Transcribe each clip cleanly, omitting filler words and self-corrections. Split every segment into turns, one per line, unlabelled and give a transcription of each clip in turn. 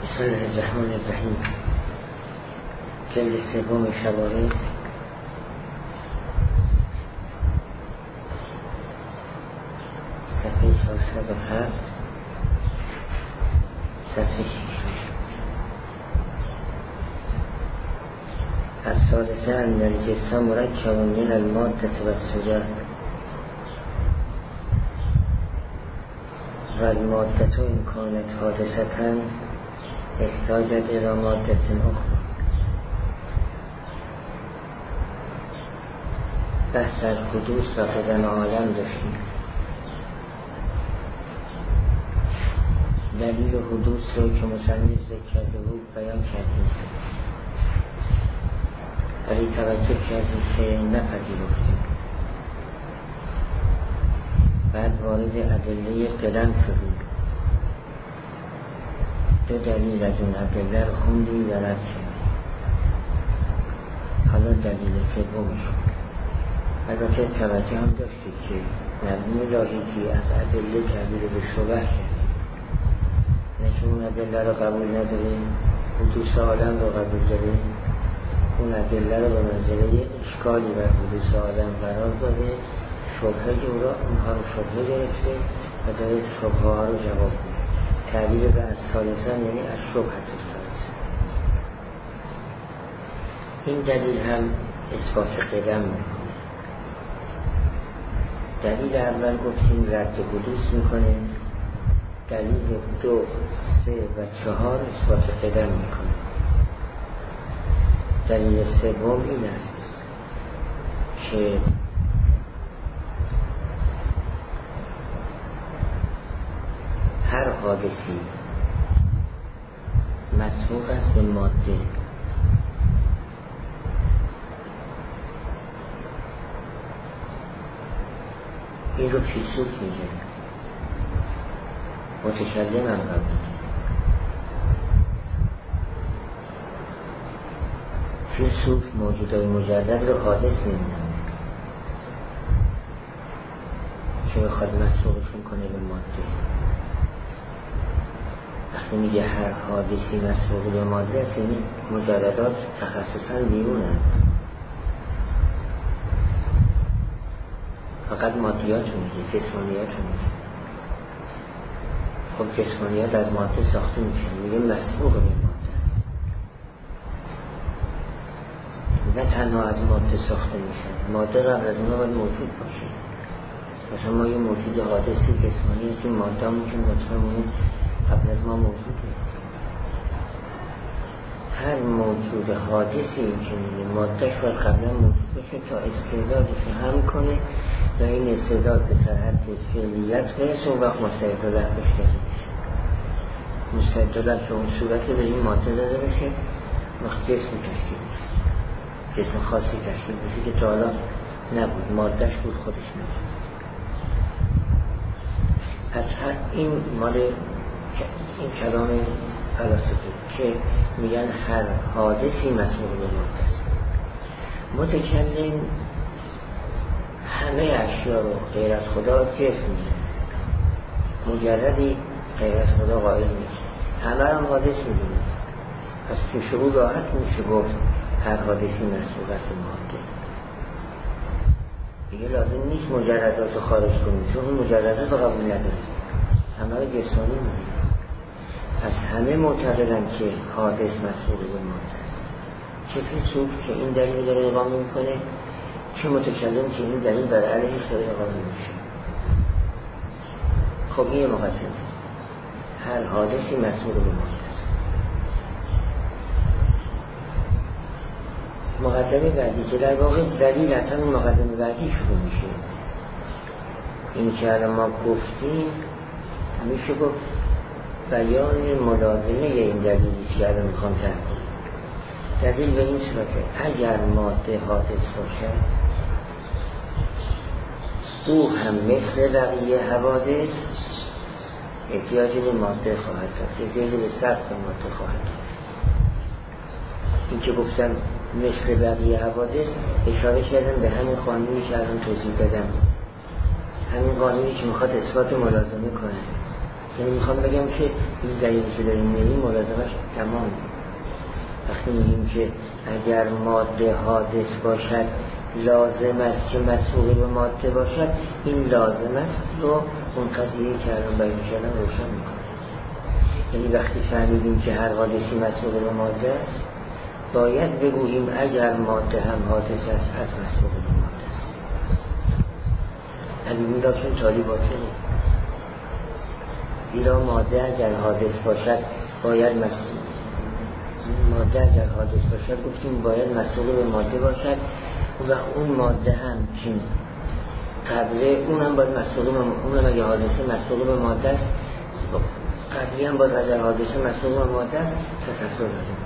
بسم الله الرحمن الرحیم. جلد سوم شواهد، صفحه 407، صفحه 6. الثالثه ان الجسم مرکب من الماده والصوره و الماده ان کانت حادثه احتاجت الى ماده اخرى. بحث از حدوث و قدم عالم داشتیم. دلیل حدوث رو که مصنف ذکر کرده بود بیان کردیم، ولی توجه کردیم که نپذیرفتیم. بعد وارد ادله قدم شدیم. دو دلیل از اون ادله رو خوندیم و رد کردیم. حالا دلیل سومش. البته توجه هم داشتید که مرحوم لاحقی از ادله تعبیر به شبه کردیم، نه که اون ادله رو قبول نداریم، حدوث عالم رو قبول داریم. اون ادله رو به منزله اشکالی بر حدوث عالم قرار داده، شبهه او را اونها رو شبهه گرفته و داره شبهه ها رو جواب میده. تعبیر به از ثالثه یعنی از شبهت الثالثه. این دلیل هم اثبات قدم میکنه. دلیل اول گفتیم رد حدوث میکنه، دلیل 2، 3 و 4 اثبات قدم میکنه. دلیل سوم این است که هر حادثی مسبوق است به ماده. این رو فیلسوف میگه، متکلم هم قبول. فیلسوف موجودای مجرد رو حادث نمیدونه که بخواد مسبوقشون کنه به ماده. وقتی میگه هر حادثی مسبوق به ماده است، یعنی مجردات تخصصا بیرونه، فقط مادیات رو میگه، جسمانیات رو میگه. خب جسمانیات از ماده ساخته میشه، میگه مسبوق به ماده، نه تنها از ماده ساخته میشه، ماده قبل از اونها باید موجود باشه. مثلا ما یه موجود حادثی جسمانی هستیم، ماده همون که مطمئن قبل از ما موجوده. هر موجود حادثی این که میگه مادهش باید قبلا موجود باشه تا استعدادش هم کنه و این استعداد به سرحد فعلیت برسه و وقت مستعدالت بشه. مستعدالت به اون صورتی به این ماده داده بشه وقت جسم تشکیل بشه، جسم خاصی تشکیل بشه که تا حالا نبود، مادهش بود خودش نبود. پس این مال این کلام فلاسفه که میگن هر حادثی مسبوق به ماده است. متکلم همه اشیا رو غیر از خدا جسم میگه، مجردی غیر از خدا قائل نیست، همه هم حادث میدونه. پس تو شعور راحت میشه گفت هر حادثی مسبوق است به ماده. دیگه لازم نیست مجردات رو خارج کنید، چون مجردات رو قبول ندارید، همه رو جسمانی میدونه. پس همه معتقدن که حادث مسبوق به ماده است. چه فیلسوف که این دلیل داره اقامه میکنه، چه متکلم که این دلیل بر علیهش داره اقامه میشه. خب این مقدمه، هر حادثی مسبوق به ماده است. مقدمه بعدی که در واقع دلیل اصلا مقدمه بعدی شروع میشه. این که الان ما گفتیم میشه گفت بیان ملازمه این دلیلی که الان میخوام تحقیق. دلیل به این صورته اگر ماده حادث باشد او هم مثل بقیه حوادث احتیاجی به ماده خواهد داشت، احتیاجی به سقف ماده خواهد داشت. این که گفتم مثل بقیه حوادث اشاره کردم به همین قانونی که الان توضیح دادم، همین قانونی که میخواد اثبات ملازمه کنه. یعنی میخوام بگم که این دلیلی که داریم میگیم ملازمش تمام. وقتی میگیم که اگر ماده حادث باشد لازم است که مسئول به ماده باشد، این لازم است رو اون قضیه که الان بیان کردم روشن میکنه. یعنی وقتی فهمیدیم که هر حادثی مسئول به ماده است، باید بگوییم اگر ماده هم حادث است از مسئول به ماده است. همین را چون تالی باطنه، زیرا ماده اگر حادث باشد باید مسئول، ماده اگر حادث باشد گفتیم باید مسئول به ماده باشد و اون ماده هم که قبله اونم باید مسئول به اونم اگر حادثه مسئول به ماده است، قبلی هم باید اگر حادثه مسئول به ماده است تسلسل لازم.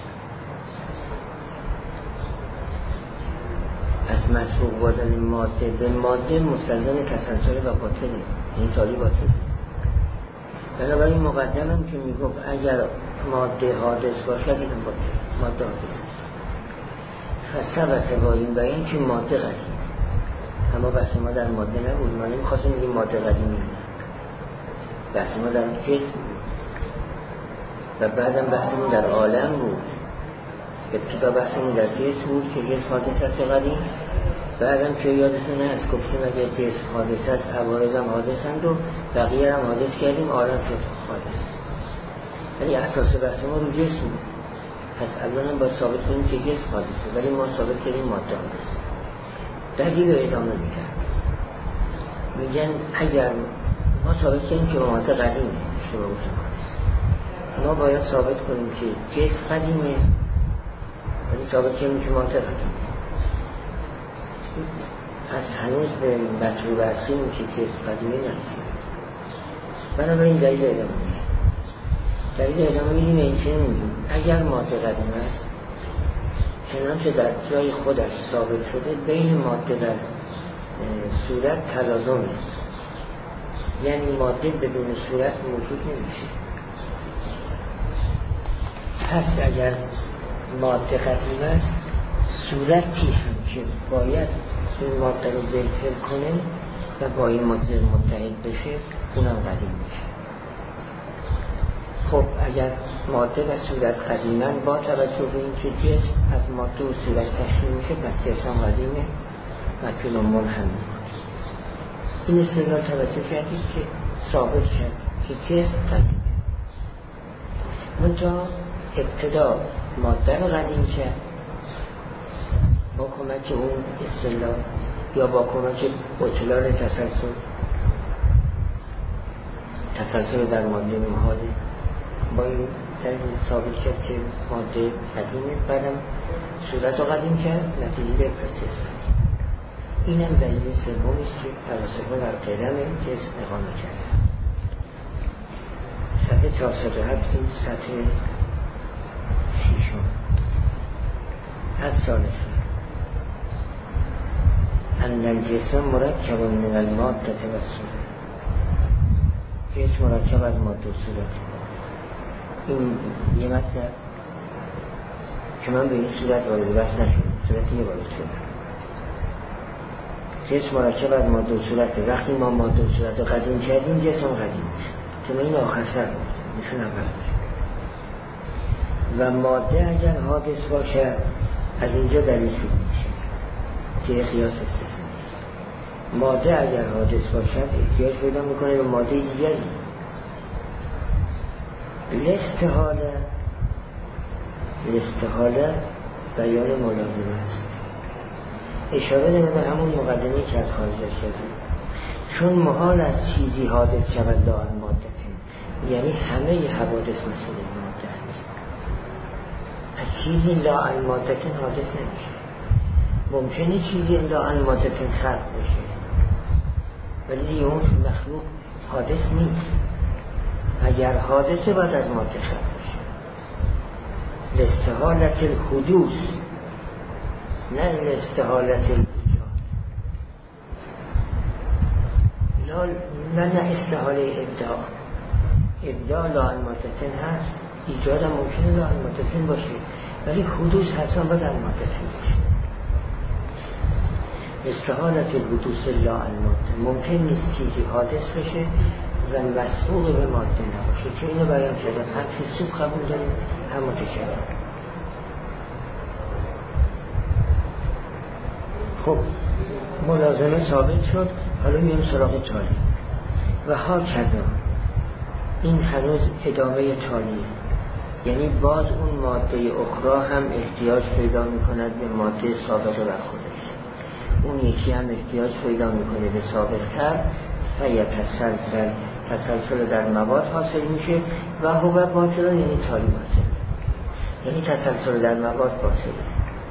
از مسئول بودن ماده به ماده مستلزم تسلسل و باطنه، این تالی باطنه. بنابراین مقدمم که میگفت اگر ماده حادث باشد این ماده حادث است. فثبت با این بیان که ماده قدیم، اما بحث ما در ماده نبود. ما نمیخواستیم بگیم ماده قدیمی، بحث ما در جسم بود و بعدم بحثمون در عالم بود. ابتدا بحثمون در جسم بود که جسم حادث است و قدیم، بعدم که یادتون هست گفتیم اگر جسم حادث است عوارض هم حادثند و بقیه هم حادث کردیم، عالم شد حادث. ولی اساس بحث ما رو جسم بود. پس الان هم باید ثابت کنیم که جسم حادثه، ولی ما ثابت کردیم ماده حادثه. دلیل رو ادامه میگن اگر ما ثابت کردیم که ماده قدیمه، اشتباه گفتم حادثه، ما باید ثابت کنیم که جسم قدیمه، ولی ثابت کردیم که ماده قدیمه. پس هنوز به مطلوب اصلی که جسم قدیمه نرسیدیم. بنابراین دلیل ادامه میگن. دلیل ادامه میگیم این چه میگیم؟ اگر ماده قدیم است، چنانچه در جای خودش ثابت شده، بین ماده در صورت تلازم است، یعنی ماده بدون صورت موجود نمیشه. پس اگر ماده قدیم است، صورتی هم که باید این ماده رو بالفعل کنه و با این ماده متحد بشه اونم قدیم میشه. خب اگر ماده و صورت قدیمن، با توجه به این که جسم از ماده و صورت تشکیل میشه، پس جسم قدیمه و کل منحل میکنه. این استدلال توجه کردید که ثابت شد که جسم قدیمه. منتها ابتدا ماده رو قدیم کرد با کمک اون استدلال یا با کمک اطلاع تسلسل در ماده محاله، با این دلیل ثابت کرد که ماده قدیمه، بعدم صورت رو قدیم کرد، نتیجه به پس جسم. این هم دلیل سومی است که فلاسفه بر قدم جسم اقامه کرد. صفحه 407 سطح 6 از ثالثه ان الجسم مرکب من الماده و الصورت. جسم مرکب از ماده و صورت. این یه مطلب که من به این صورت وارد بحث نشدم، صورت یه وارد شدم. جسم مرکب از ماده و صورت. وقتی ما ماده و صورت رو قدیم کردیم، جسم قدیم میشه، چون این آخر سر بود، نشون اول میشه. و ماده اگر حادث باشه از اینجا دلیل شروع میشه که قیاس استثنایی است. ماده اگر حادث باشد احتیاج پیدا میکنه به ماده دیگری. الاستحاله بیان ملازمه است. اشاره داره به همون مقدمه‌ای که از خارج شدیم. چون محال از چیزی حادث شود لا المادتین، یعنی همه حوادث مسئول ماده است. از چیزی لا المادتین حادث نمیشه. ممکنه چیزی لا المادتین خلق بشه، ولی اون مخلوق حادث نیست. اگر حادثه باید از ماده خلق بشه. لاستحالت الحدوث، نه لاستحالت الایجاد. نه استحاله ابداع لا المادتین هست، ایجاد هم ممکنه لا المادتین باشه، ولی حدوث حتما باید المادتین باشه. استحالت الحدوث لا المادتین، ممکن نیست چیزی حادث بشه و مسبوق به ماده نباشه که اینو بیان کردم، هم فیلسوف قبول داریم هم متکلم. خب ملازمه ثابت شد، حالا میام سراغ تالی و ها کذا. این هنوز ادامه تالیه، یعنی باز اون ماده اخرى هم احتیاج پیدا میکند به ماده سابقه بر خودش، اون یکی هم احتیاج پیدا میکنه به سابقتر و یا تسلسل در مواد حاصل میشه و هو باطلان، یعنی تالی باطل، یعنی تسلسل در مواد باطل.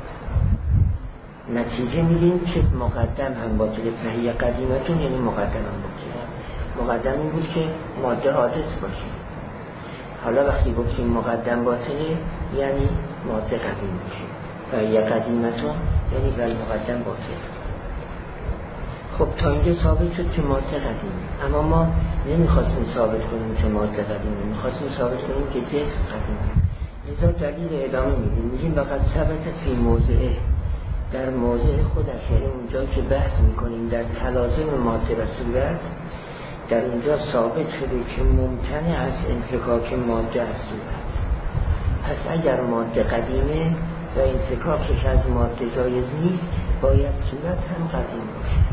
نتیجه میدیم که مقدم هم باطله، فهی قدیمتون یعنی مقدم هم باطله. مقدم این بود که ماده حادث باشه. حالا وقتی گفتیم مقدم باطله یعنی ماده قدیم باشه، فهی قدیمتون یعنی ول مقدم باطل. خب تا اینجا ثابت شد که ماده قدیمه، اما ما نمیخواستیم ثابت کنیم که ماده قدیمه، میخواستیم ثابت کنیم که جسم قدیمه. لذا دلیل ادامه میگیم وقت ثبت فی موضعه، در موضع خودش، یعنی اونجا که بحث میکنیم در تلازم ماده و صورت، در اونجا ثابت شده که ممتنع از انفکاک ماده از صورت. پس اگر ماده قدیمه و انفکاکش از ماده جایز نیست، باید صورت هم قدیم باشه.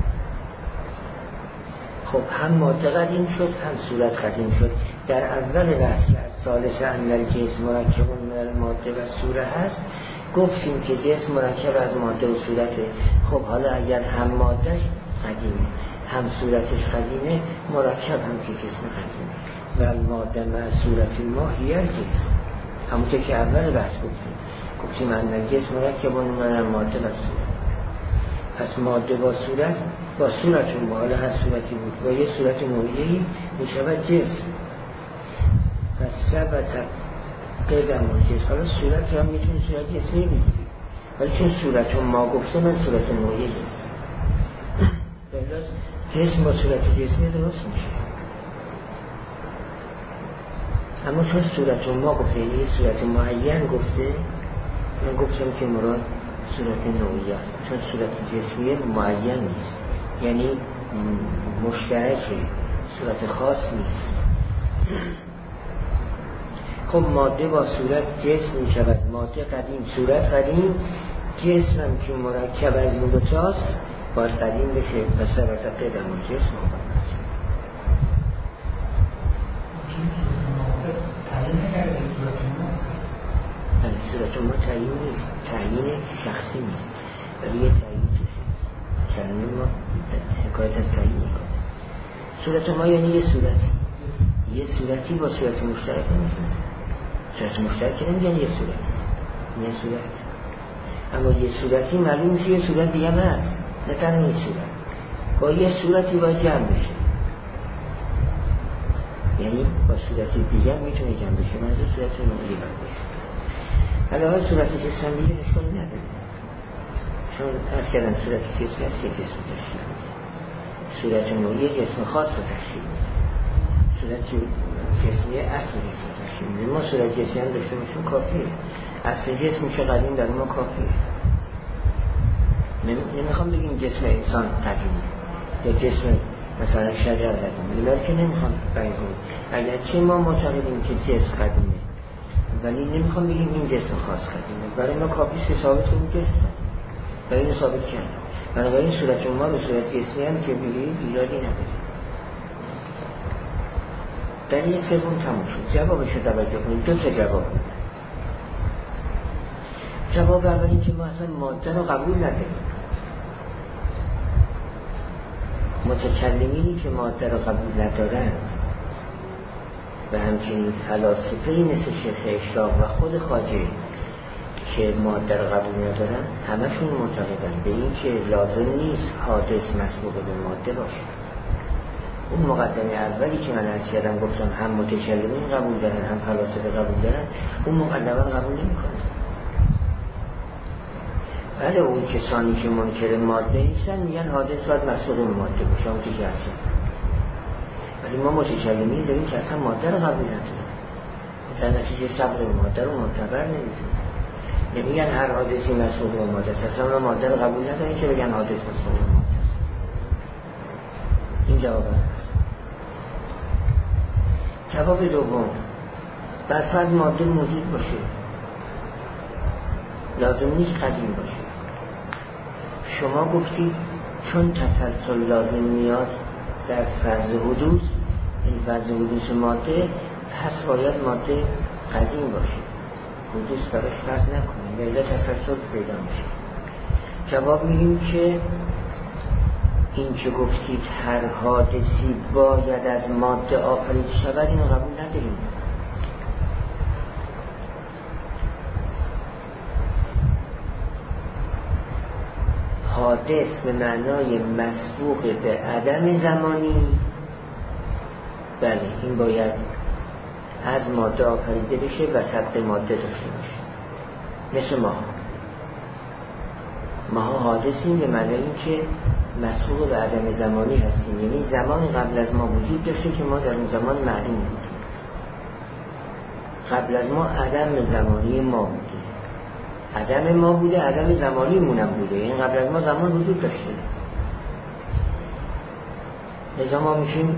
خب هم ماده قدیم شد هم صورت قدیم شد. در اول بحث که از ثالث اندر جسم مرکب من الماده و صورت هست، گفتیم که جسم مرکب از ماده و صورته. خب حالا اگر هم مادهش قدیمه هم صورتش قدیمه، مرکب هم که جسم قدیمه و الماده مع صورت ما هی الجسم، همونطور که اول بحث گفتیم اندر جسم مرکب من الماده و صورت. پس ماده با صورت، با صورتون با حالا هر صورتی بود با یه صورت نوعیه‌ای میشود جسم. پس ثبت قدم و جسم. حالا صورت هم میتونه صورت جسمی میگیری، ولی چون صورتون ما گفته من صورت نوعیه‌ای، بلاز جسم با صورت جسمی درست میشه. اما چون صورتون ما گفته یه صورت معین گفته، من گفتم که مراد صورت نوعی است، چون صورت جسمی معین نیست، یعنی مشترکه، صورت خاص نیست. خب ماده با صورت جسم می شود، ماده قدیم صورت قدیم، جسم هم که مرکب از این دوتاست باید قدیم بشه. پس ثبت قدم و جسم صورت ما تعیین نیست، تعیین شخصی نیست، ولی یه تعیین توشه نیست. کلمه ما حکایت از تعیین میکنه. صورت ما یعنی یه صورتی با صورت مشترک نیست. صورت مشترک نمیگن یه صورت، اما یه صورتی معلوم میشه یه صورت دیگه هست، نه تنها یه صورت با یه صورتی باید جمع بشه، یعنی با صورتی دیگه میتونه جمع بشه، منظور صورت نوعی باید بشه. علاوه صورت جسم دیگه اشکالی نداره، چون از کردن صورت جسمی هست که جسم تشکیل میده، صورت نوعی جسم خاص رو تشکیل میده، صورت جسمی اصل جسم تشکیل میده. ما صورت جسمی هم داشته باشیم کافیه، اصل جسم که قدیم در ما کافیه. نمیخوام بگیم جسم انسان قدیمه یا جسم مثلا شجر قدیمه، که نمیخوام بیان کنیم. اگرچه ما معتقدیم که جسم قدیمه، ولی نمیخوام بگیم این جسم خاص قدیمه، برای ما کافیه که ثابت کنیم جسم، برای این ثابت کردیم. بنابراین صورت ما به صورت جسمی هم که بگید ایرادی نداره. در این سوم تموم شد. جوابش رو توجه کنید. دو تا جواب. جواب اول این که ما اصلا ماده رو قبول نداریم. متکلمینی که ماده رو قبول ندارن و همچنین فلاسفه‌ای مثل شیخ اشراق و خود خواجه که ماده رو قبول ندارن، همشون معتقدن به این که لازم نیست حادث مسبوق به ماده باشه. اون مقدمه اولی که من عرض کردم گفتم هم متکلمین قبول دارن هم فلاسفه قبول دارن، اون مقدمه رو قبول نمی‌کنن. بله اون کسانی که منکر ماده نیستن میگن حادث باید مسبوق به ماده باشه، اون که هستن. ولی ما متکلمین داریم که اصلا ماده رو قبول نداریم، در نتیجه صبر ماده رو معتبر نمی‌دونیم. نمیگن هر حادثی مسبوق به ماده است، اصلا ماده رو قبول نداریم که بگن حادث مسبوق به ماده است. این جواب است. جواب دوم، برفرض ماده موجود باشه، لازم نیست قدیم باشه. شما گفتید چون تسلسل لازم میاد در فرض حدوث، این فرض حدوث ماده، پس باید ماده قدیم باشه، حدوث براش فرض نکنیم، ولی تسلسل پیدا میشه. جواب میدیم که این که گفتید هر حادثی باید از ماده آفریده شود، اینو قبول نداریم. حادث به معنای مسبوق به عدم زمانی، بله این باید از ماده آفریده بشه و سبق ماده داشته باشه. مثل ما حادثیم به معنای این که مسبوق به عدم زمانی هستیم، یعنی زمان قبل از ما وجود داشته که ما در اون زمان معلوم بودیم. قبل از ما عدم زمانی ما بوده، عدم ما بوده، عدم زمانی مونم بوده، یعنی قبل از ما زمان وجود داشته. لذا ما میشیم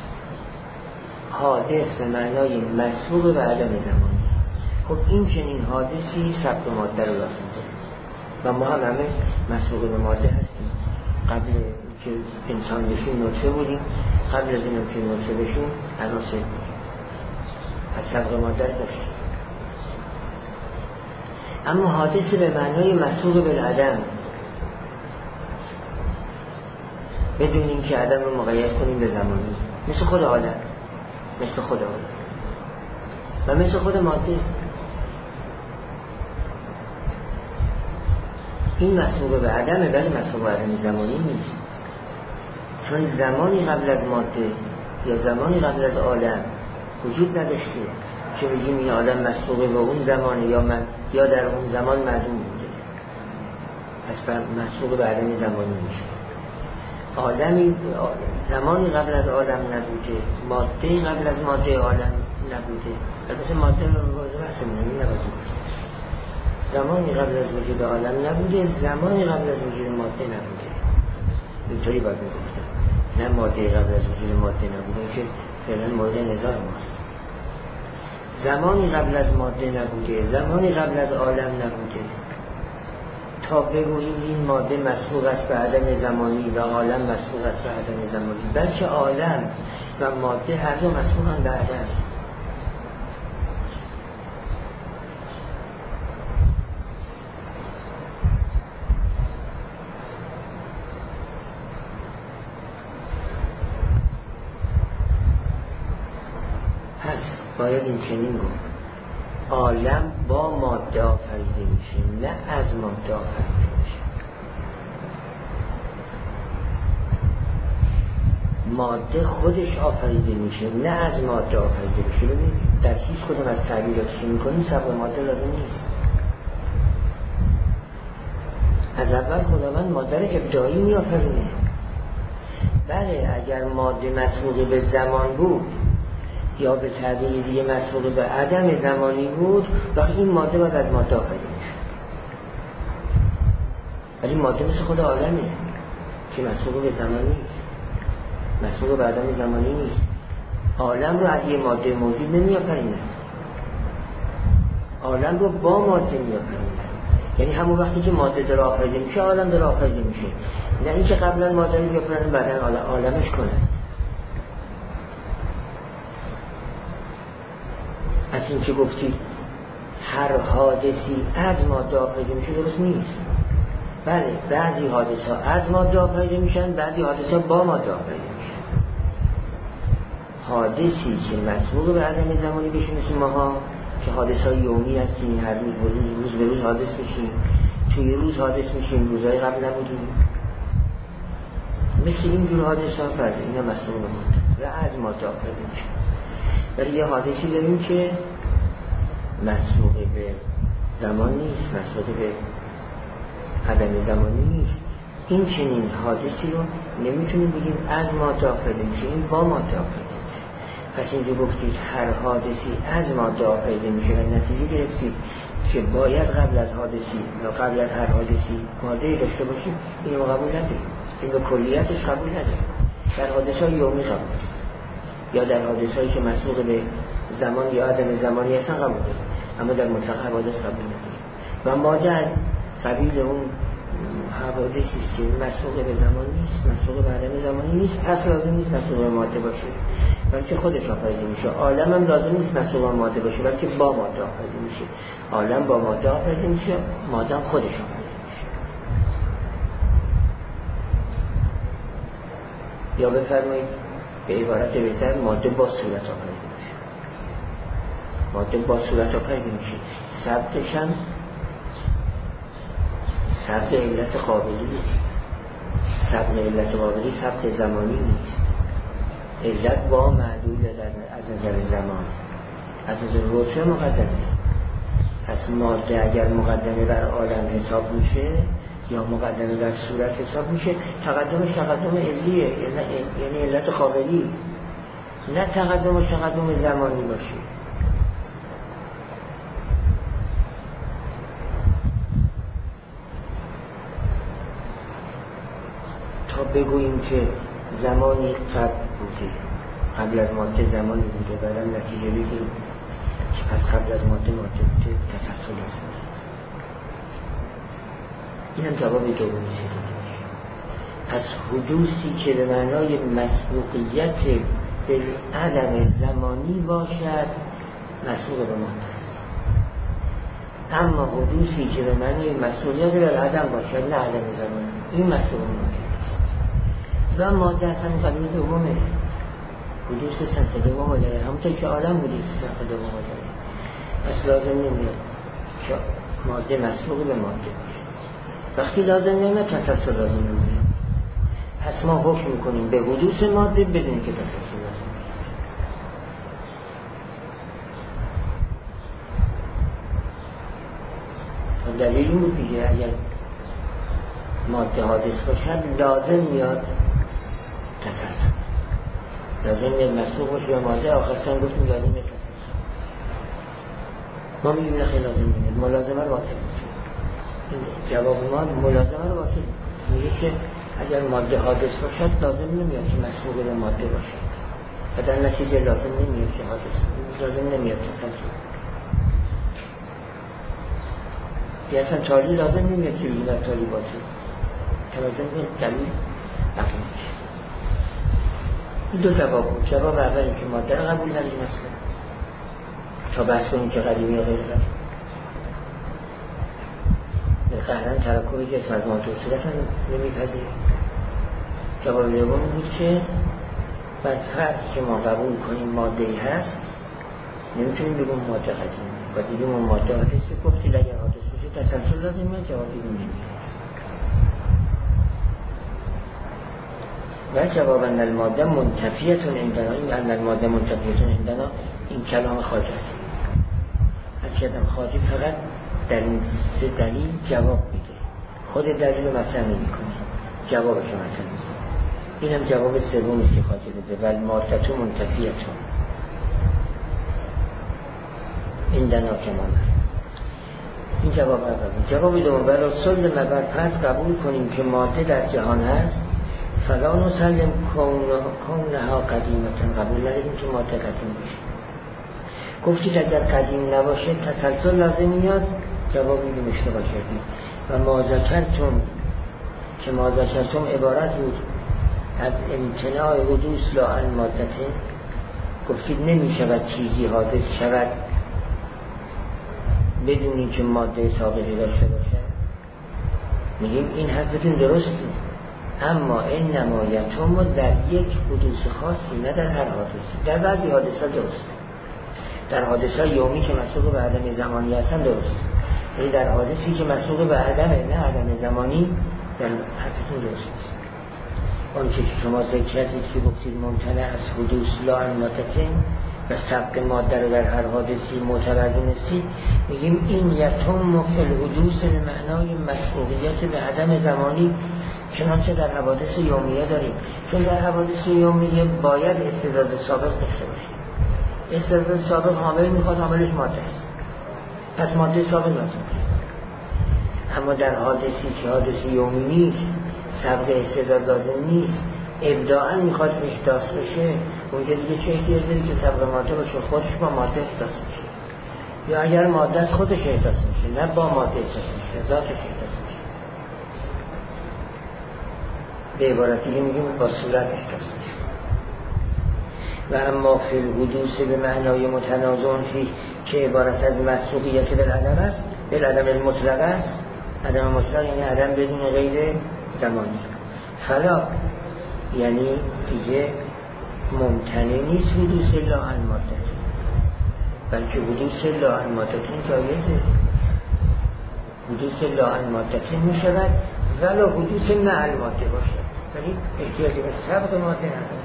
حادث به معنای مسبوق به عدم زمانی. خب این چنین حادثی سبق ماده رو لازم داره و ما هم همه مسبوق به ماده هستیم. قبل که انسان بشیم نطفه بودیم، قبل از اینم که نطفه بشیم عناصر بودیم، از سبق ماده داشتیم. اما حادث به معنای مسبوق به عدم، بدون اینکه عدم رو مقید کنیم به زمانی، مثل خود آدم، مثل خود آدم و مثل خود ماده. این مسبوق به عدمه، ولی مسبوق به عدم زمانی نیست، چون زمانی قبل از ماده یا زمانی قبل از عالم وجود نداشته که بگیم این عالم مسبوق به اون زمانه یا در اون زمان معدوم بوده، پس مسبوق به عدم زمانی میشه. عالمی زمانی قبل از عالم نبوده، ماده قبل از ماده عالم نبوده. البته ماده رو بحث نمی نبوده، زمانی قبل از وجود عالم نبوده، زمانی قبل از وجود ماده نبوده. اینطوری باید میگفتم، نه ماده قبل از وجود ماده نبوده که فعلا مورد نظر ماست. زمانی قبل از ماده نبوده، زمانی قبل از عالم نبوده، تا بگوییم این ماده مسبوق است به عدم زمانی و عالم مسبوق است به عدم زمانی، بلکه عالم و ماده هر دو مسبوقند به عدم. پس باید این چنین گفت، عالم با ماده آفریده میشه، نه از ماده آفریده میشه. ماده خودش آفریده میشه، نه از ماده آفریده میشه. ببینید در هیچ کدوم از تعبیراتی که میکنیم سبب ماده لازم نیست. از اول خداوند ماده رو ابتدایی میآفرینه. بله اگر ماده مسبوق به زمان بود یا به تعبیر دیگه مسبوق به عدم زمانی بود، وقتی این ماده باید از ماده آفریده میشه. ولی ماده مثل خود عالمه که مسبوق به زمان نیست، مسبوق به عدم زمانی نیست. عالم رو از یه ماده موجود نمیآفرینه، عالم رو با ماده میآفرینه. یعنی همون وقتی که ماده داره آفریده میشه، عالم داره آفریده میشه، نه اینکه قبلا ماده رو بیافرینه بعدن عالمش کنه. از این که گفتید هر حادثی از ماده آفریده میشه درست نیست. بله بعضی حادثه ها از ماده آفریده میشن، بعضی حادثه ها با ماده آفریده میشن. حادثی که مسبوق به عدم زمانی بشه مثل ماها که حادثه های یومی هستیم، هر روز به روز حادث میشیم، توی روز حادث میشیم، روزهای قبل نبودیم، مثل اینجور حادثه ها فرده اینا مسبوق به ماده و از ماده آفریده میشن. ولی یه حادثی داریم که مسبوق به زمان نیست، مسبوق به عدم زمانی نیست. این چنین حادثی رو نمیتونیم بگیم از ماده آفریده میشه، این با ماده آفریده میشه. پس اینجا گفتید هر حادثی از ماده آفریده میشه و نتیجه گرفتید که باید قبل از حادثی و قبل از هر حادثی ماده داشته باشیم. اینو قبول نداریم، این به کلیتش قبول نداریم، در حادثه های یومی قبول. یا در حادثه‌ای که مسبوق به زمان یا عدم زمانی هستن قبول داریم، اما در مطلق حوادث قبول نداریم. و ماده از قبیل اون حوادثی است که مسبوق به زمان نیست، مسبوق به عدم زمانی نیست، پس لازم نیست مسبوق به ماده باشه، بلکه خودش آفریده میشه. عالم هم لازم نیست مسبوق به ماده باشه، بلکه با ماده آفریده میشه. عالم با ماده آفریده میشه، ماده هم خودش آفریده میشه. یا بفرمایید به عبارت بهتر، ماده با صورت آفریده میشه. ماده با صورت آفریده میشه. ثبتش هم ثبت علت قابلی نیست. ثبت علت قابلی ثبت زمانی نیست. علت با معلول از نظر زمان، از نظر رتبه مقدمه. پس ماده اگر مقدمه بر عالم حساب میشه یا مقدمه بر صورت حساب میشه، تقدمش تقدم علیه، یعنی علت قابلی، نه تقدمش تقدم زمانی باشه. تا بگوییم که زمانی قبل از ماده زمانی بوده، بعدا نتیجه بگیریم که پس قبل از ماده بوده، تسلسل است. این هم جواب دومی سیدی. پس حدوثی که به معنای مسبوقیت به عدم زمانی باشد مسبوق به ماده است، اما حدوثی که به معنای مسبوقیت به عدم باشد نه عدم زمانی، این مسبوق به ماده است. و ماده اصلا قبیل دومه، حدوث صنف دوم داره، همونطور که عالم حدوث صنف دوم داره. پس لازم نمیاد که ماده مسبوق به ماده باشه. وقتی لازم نمیاد تسلسل لازم نمیاد. پس ما حکم میکنیم به حدوث ماده بدون که تسلسل لازم نمیاد. و دلیل این بود دیگه، اگر ماده حادث باشد لازم میاد تسلسل، لازم میاد مسبوق باشه به ماده. آخر سن گفتیم لازم میاد تسلسل. ما میگیم نه خیلی لازم نمیاد، ملازمه رو باطل میشه. جواب ما ملازمه رو باطل میگه که اگر ماده حادث باشد لازم نمیاد که مسبوق به ماده باشد و در نتیجه لازم نمیاد که حادث باشد، لازم نمیاد تسلسل. یا اصلا تالی لازم نمیاد که بگیرد تالی باطل، که لازم میاد دلیل بقیه میشه. این دو جواب بود. جواب اول این که ماده رو قبول نداریم اصلا، تا بحث کنیم که قدیمی یا غیر قدیمی. قهرن ترکوی جسم از ماده و صورت هم نمیپذیریم. جواب دوم بود که بر فرض که ما قبول کنیم ماده ای هست، نمیتونیم بگیم ماده قدیم و دیگه اون ماده حادثه. گفتید اگر حادث بشه تسلسل لازم میاد، جواب دیگه نمیاد. و جواب ان الماده منتفیتون عندنا، این ان الماده منتفیتون عندنا این کلام خواجه است. از کلام خواجه فقط در این سه دلیل جواب میده، خود دلیل رو مطرح نمی‌کنه، جوابش رو مطرح می‌کنه. این هم جواب سومی است که خواجه بده، ول مادة منتفیتون عندنا کمان. این جواب اول. جواب دوم، ولی صلح مبر پس قبول کنیم که ماده در جهان هست، فلا نسلم کونها قدیمتا، قبول نداریم که ماده قدیم باشه. گفتید اگر قدیم نباشه تسلسل لازم میاد، جواب میدیم اشتباه کردید. و ما ذکرتم که ما ذکرتم عبارت بود از امتناع حدوث لا عن مادته. گفتید نمیشود چیزی حادث شود بدون اینکه ماده سابقی داشته باشه. میگیم این حرفتون درسته، اما این نمایتم در یک حدوث خاصی، نه در هر حادثی. در بعضی حادثه درسته، در حادثه یومی که مسبوق به عدم زمانی هستن درسته، ولی در حادثی که مسبوق به عدم نه عدم زمانی در حرفتون درسته. آنچه که شما ذکر کردید که گفتید ممتنع از حدوث لا عن مادته و سبق ماده رو در هر حادثی معتبر دونستید، میگیم این یتم فی الحدوث به معنای مسبوقیت به عدم زمانی، چنانچه در حوادث یومیه داریم. چون در حوادث یومیه باید استعداد سابق داشته باشیم. استعداد سابق حامل میخواد، حاملش ماده است، پس ماده سابق لازم. اما در حادثی که حادث یومی نیست، سبق استعداد لازم نیست، ابداعا میخواد احداث بشه، اونجا دیگه چه احتیاج داری که سبق ماده باشه، خودش با ماده احساس میشه، یا اگر ماده از خودش احساس میشه، نه با ماده احساس میشه، ذاتش احساس میشه. به عبارت دیگه میگیم با صورت احساس میشه. و اما فی الحدوث به معنای متنازع فی که عبارت از مسبوقیت بالعدم است، بالعدم المطلق است. عدم مطلق یعنی عدم بدون غیر زمانی. فلا یعنی دیگه ممتنع نیست حدوث لا عن مادت، بلکه حدوث لا عن مادت جایزه. حدوث لا عن مادت می شود ولو حدوث مع الماده باشد، ولی احتیاجی به سبق ماده نداره.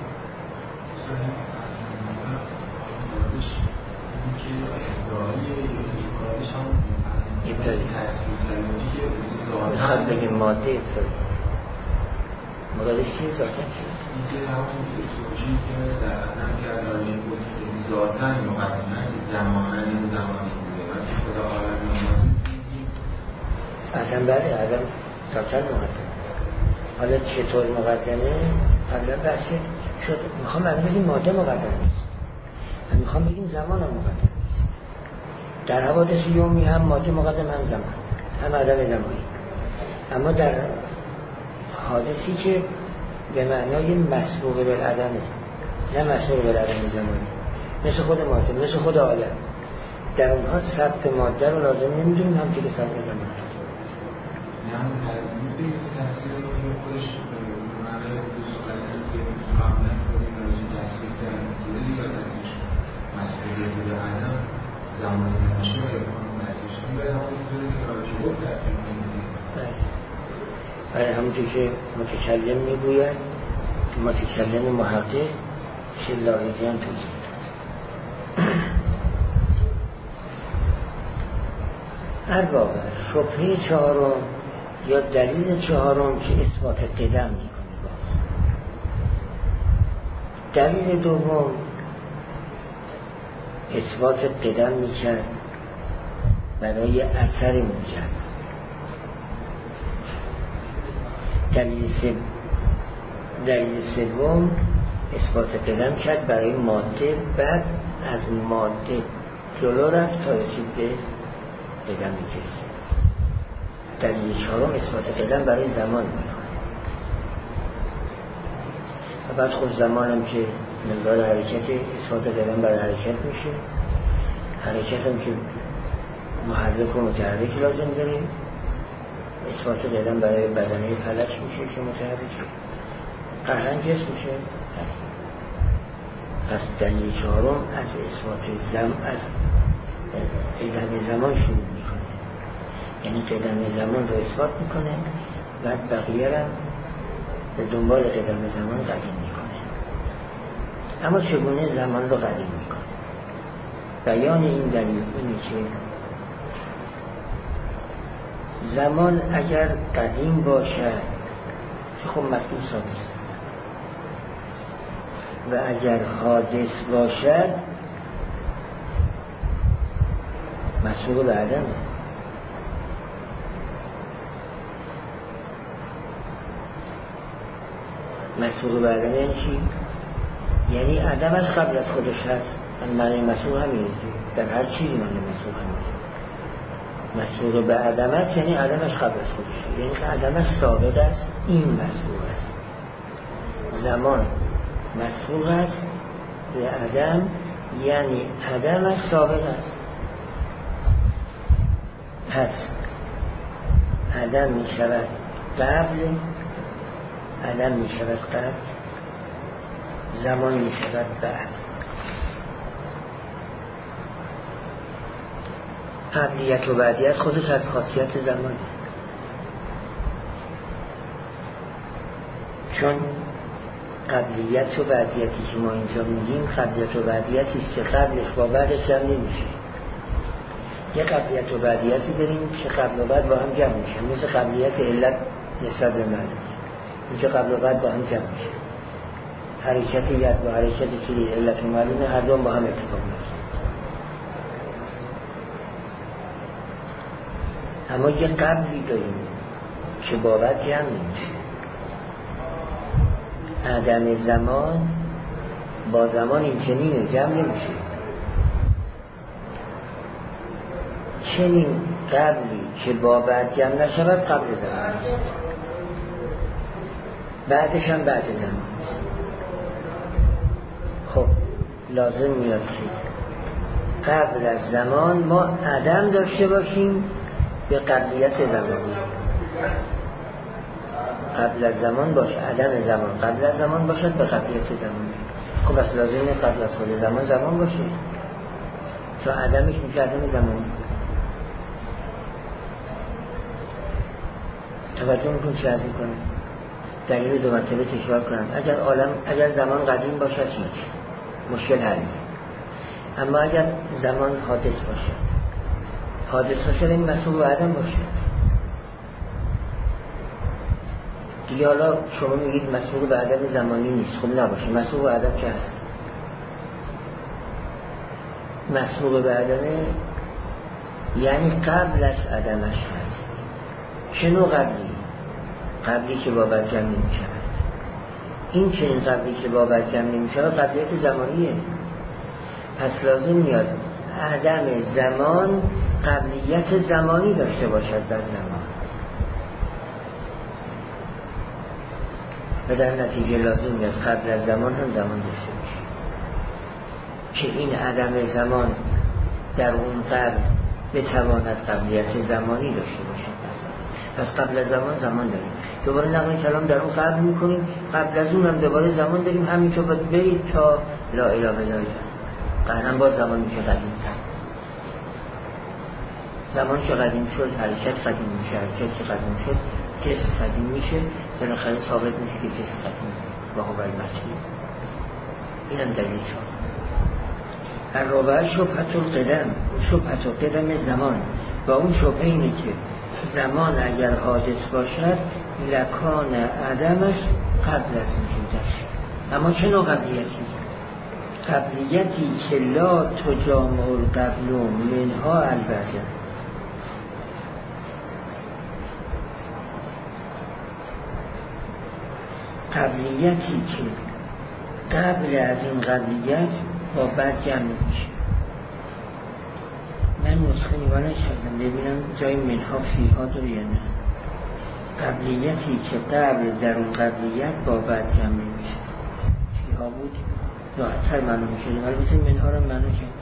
ابتدایی میخواد بگیم ماده ابتدایی مرادش چیه؟ ذاتن چیه؟
اینکه همون توجیه که در عدم کردانی بود ذاتن مقدمه زمانی بوده و که خدا عالم
اصلا بله عدم ذاتن مقدمه. حالا چطور مقدمه؟ قبلا بحثی شد. میخوام الان بگیم ماده مقدمه نیست، من میخوام بگیم زمان هم مقدمه نیست. در حوادث یومی هم ماده مقدم، هم زمان، هم عدم زمانی. اما در حادثی که به معنای مسبوق بالعدمه، نه مسبوق بالعدم زمانی، مثل خود ماده، مثل خود عالم، در اونها سبق ماده رو لازم نمیدونیم، هم که سبق زمان هست.
یعنی تحصیل تحصیل رو خودش به معنای حدوث و قدر که قبلا خودی راجی تحصیل کرد دیگه یا تحصیلش مسئولیت به عدم زمانی نمیشه و امکان تحصیلش این باید همون طوری که راجی بود تحصیل کنید.
برای همونجور که متکلم میگوید، متکلم محقق شلاحیدیان توضیح اربابه. شبهه چهارم یا دلیل چهارم که اثبات قدم میکنه. باز دلیل دوم اثبات قدم میکرد برای اثر موجب. دلیل سوم اثبات قدم کرد برای ماده، بعد از ماده جلو رفت تا رسید به قدم میکرد. دلیل چهارم اثبات قدم برای زمان میکنه. و بعد خود زمان هم که مقدار حرکت، اثبات قدم برای حرکت میشه. حرکت هم که محرک و متحرک لازم داریم، اثبات قدم برای بدنه فلک میشه که متحرکه، قهرن جسم میشه. پس دلیل چهارم از اثبات از قدم زمان شروع میکنه، یعنی قدم زمان رو اثبات میکنه، بعد بقیه رو به دنبال قدم زمان قدیم میکنه. اما چگونه زمان رو قدیم میکنه؟ بیان این دلیل اینه که زمان اگر قدیم باشد که خب مطلوب ثابت، و اگر حادث باشد مسبوق به عدم. مسبوق به عدم یعنی چی؟ یعنی عدمش قبل از خودش هست. معنی مسبوق همینه، در هر چیزی معنی مسبوق همینه. مسبوق به عدم است یعنی عدمش قبل از خودشه، یعنی که عدمش ثابت است، این مسبوق است. زمان مسبوق است به عدم یعنی عدمش ثابت است. پس عدم می شود قبل، عدم می شود قبل، زمان می شود بعد. قبلیت و بعدیت خودش از خاصیت زمانه، چون قبلیت و بعدیتی که ما اینجا میگیم قبلیت و بعدیتی است که قبلش با بعدش جمع نمیشه. یه قبلیت و بعدیتی داریم که قبل و بعد با هم جمع میشه، مثل قبلیت علت نسبت به معلوم، اینجا قبل و بعد با هم جمع میشه. حرکت ید با حرکت کلی علت و معلوم هر دو با هم اتفاق میفته. اما یه قبلی داریم که با بعد جمع نمیشه. عدم زمان با زمان این چنینه، جمع نمیشه. چنین قبلی که با بعد جمع نشود قبل زمان است، بعدش هم بعد زمان است. خب لازم میاد که قبل از زمان ما عدم داشته باشیم به قبلیت زمانی. قبل از زمان باشه عدم زمان، قبل از زمان باشد به قبلیت زمانی. خب بس لازمه قبل از خود زمان زمان باشه، چون عدمش میشه عدم زمانی. توجه میکن چی از میکنه؟ دلیل دو مرتبه تکرار کنم. اگر زمان قدیم باشد هیچ مشکل حل میشه، اما اگر زمان حادث باشد این مسئول و عدم باشد. دیگه حالا شما میگید مسئول به عدم زمانی نیست، خب نباشه. مسئول به عدم چه هست؟ مسئول به عدم یعنی قبلش عدمش هست. چه نوع قبلی که با بعد جمع نمی شود. این چنین قبلی که با بعد جمع نمی شود قبلیت زمانیه. پس لازم میاد عدم زمان قبلیت زمانی داشته باشد بر زمان، و در نتیجه لازم میاد قبل از زمان هم زمان داشته باشه که این عدم زمان در اون قبل بتواند قبلیت زمانی داشته باشه. پس قبل از زمان داریم. دوباره نقل کلام در اون قبل میکنیم، قبل از اون هم دوباره زمان داریم. همینطور باید برید تا لا اله الا الله. قهرم باز زمان میشه قدیم. زمان که قدیم شد حرکت قدیم میشه، حرکت که قدیم شد جسم قدیم میشه، بالاخره ثابت میشه که جسم قدیم و هو المسیح. اینم دلیل شد. الرابعه شبهة القدم، شبهة القدم زمان. و اون شبهه اینه که زمان اگر حادث باشد لکان عدمش قبل از وجودش. اما چه نوع قبلیتی؟ قبلیتی که لا تجامع القبل منها البته. قبلیتی که قبل از این قبلیت با بعد جمع میشه. من نسخه نگاه نشدم ببینم جای منها فیها داره یا نه. قبلیتی که قبل در اون قبلیت با بعد جمع میشه. فیها بود راحت‌تر معلوم میشه، ولی بسید منها رو معلوم شد.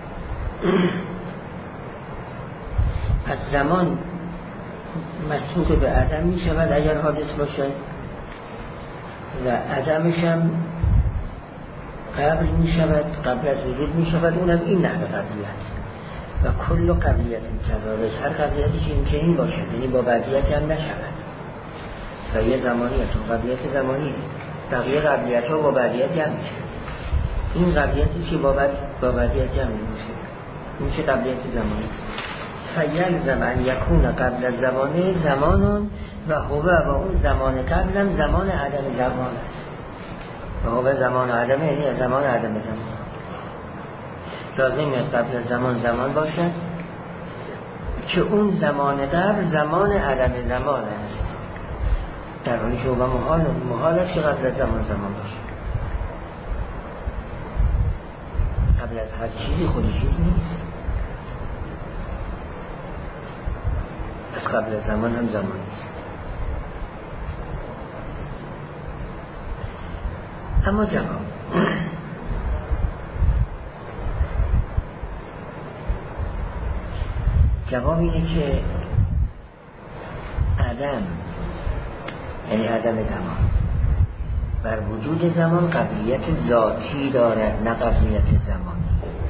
پس زمان مسبوق به عدم میشود اگر حادث باشد، و عدمش هم قبل میشود، قبل از وجود میشود. اونم این نحوه قبلیت. و کل قبلیت کذالک، هر قبلیتی که این چنین باشد، یعنی با بعدیت هم نشود و یه زمانیه، چون قبلیت زمانیه. بقیه قبلیت ها با بعدیت هم میشه. این قبلیتی که با بعدیت هم میشه، این چه قبلیت زمانی؟ فیلزم ان یکون قبل از زمانه زمانون و هو و اون زمان قبلم زمان عدم زمان است. و هو زمان عدم یعنی زمان عدم زمان. لازم است قبل از زمان باشد که اون زمان قبل زمان عدم زمان است. در حالی که هو محال است که قبل از زمان باشد. قبل از هر چیزی خودی چیز نیست. از قبل از زمان هم زمان نیست. اما جواب اینه که عدم یعنی عدم زمان بر وجود زمان قبلیت ذاتی دارد، نه قبلیت زمانی.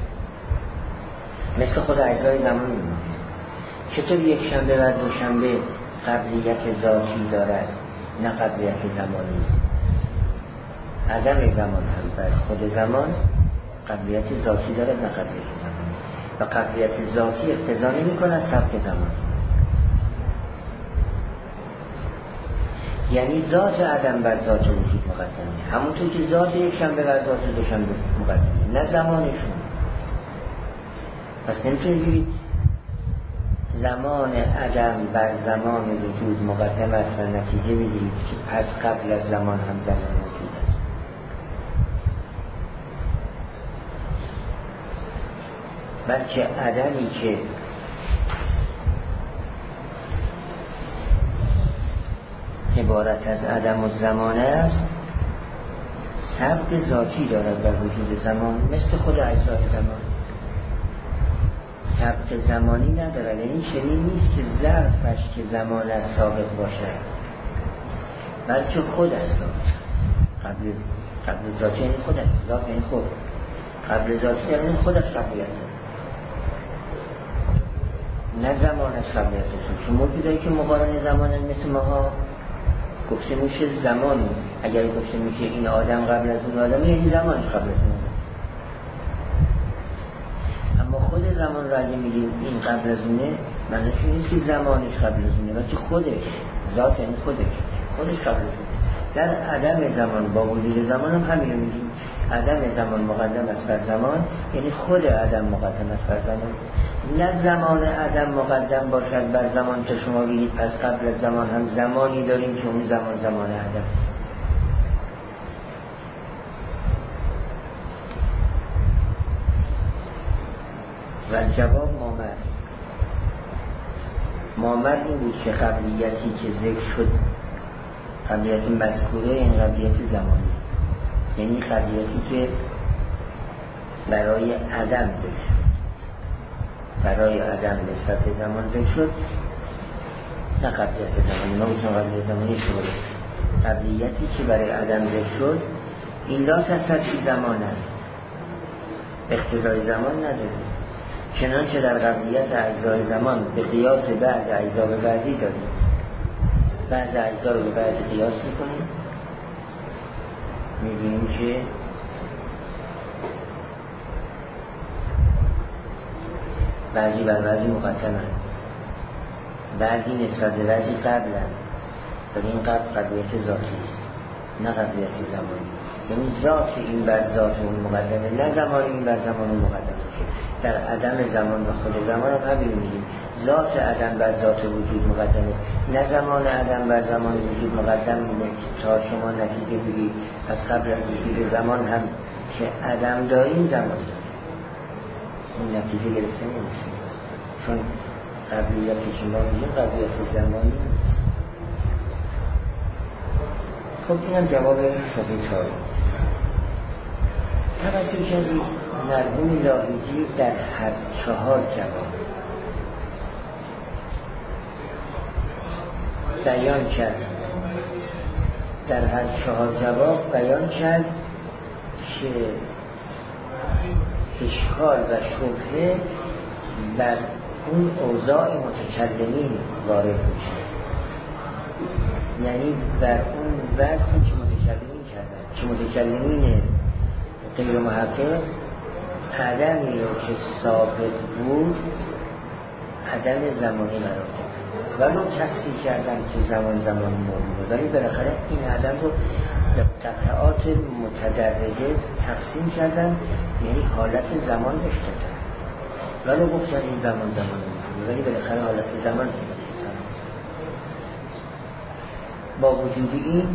مثل خود اجزای زمان میمونه. چطور یک شنبه و دوشنبه قبلیت ذاتی دارد نه قبلیت زمانی؟ عدم زمان هم بر خود زمان قبلیت ذاتی دارد نه قبلیت زمانی، و قبلیت ذاتی اقتضا نمی‌کند سبک زمان. یعنی ذات عدم بر ذات وجود مقدمه، همونطور که ذات یک شنبه بر ذات دوشنبه مقدمه، نه زمانشون. پس نمیتونید بگید زمان عدم بر زمان وجود مقدم است و نتیجه میگیرید که پس قبل از زمان هم زمان وجود است. بلکه عدمی که عبارت از عدم و زمانه است سبب ذاتی دارد بر وجود زمان، مثل خود اجزای زمان. سبب زمانی ندارد، یعنی چنین نیست که ظرفش که زمان از سابق باشد، بلکه خود از ذات. قبل ذاتی یعنی خود است، ذات یعنی خود. قبل ذاتی یعنی خودش قبلیت است، نه زمانش قبلیت است. چون موجودایی که مقارن زمانن مثل ماها گفته میشه زمانی. اگر گفته میشه این آدم قبل از اون آدم یعنی زمانش قبل از اون. اما خود زمان رو اگه میگیم این قبل از اونه، معنیش نیست که زمانش قبل از اونه، بلکه خودش، ذات یعنی خودش قبل از اونه. در عدم زمان با وجود زمان هم همین رو میگیم. عدم زمان مقدم است بر زمان، یعنی خود عدم مقدم است بر زمان. نه زمان عدم مقدم باشد بر زمان که شما بگید پس قبل از زمان هم زمانی داریم که اون زمان عدم. و جواب مامر این بود که قبلیتی که ذکر شد قبلیت مذکوره این قبلیت زمانی، یعنی قبلیتی که برای عدم ذکر شد، برای عدم نسبت زمان ذکر شد، نه قبلیت زمانی. ما بودیم قبلیت زمانی شد. قبلیتی که برای عدم ذکر شد این لا تصدی زمان است، اقتضای زمان نداره. چنانچه در قبلیت اجزای زمان به قیاس بعض اجزا به بعضی داریم، بعض اجزا رو به بعضی قیاس میکنیم، میبینیم که بعضی بر بعضی مقدمن، بعضی نسبت به بعضی قبلن، ولی این قبلیت ذاتی است نه قبلیت زمانی. یعنی ذات این بر ذات اون مقدمه، نه زمان این بر زمان اون مقدمه. در عدم زمان و خود زمان هم همین میگیم، ذات عدم بر ذات وجود مقدمه، نه زمان عدم بر زمان وجود مقدم میده تا شما نتیجه بگید از قبل از وجود زمان هم که عدم داریم زمان داریم. اون نتیجه گرفته نمیشه، چون قبلیت که شما میگیم قبلیت زمانی نیست. خب اینم جواب شبه چاره. توجه کردید مرحوم لاهیجی در هر 4 جواب بیان کرد، در هر 4 جواب بیان کرد که اشکال و شبهه بر اون اوضاع متکلمین وارد میشه، یعنی بر اون وضعی که متکلمین کردن، که متکلمین غیر محقق عدمی رو که ثابت بود عدم زمانی قرار دادن، ولو تصحیح کردن که زمان موجوده، ولی بالاخره این عدم رو به قطعات متدرجه تقسیم کردن، یعنی حالت زمان بهش دادن، ولو گفتن این زمان موجوده، ولی بالاخره حالت زمان با وجود این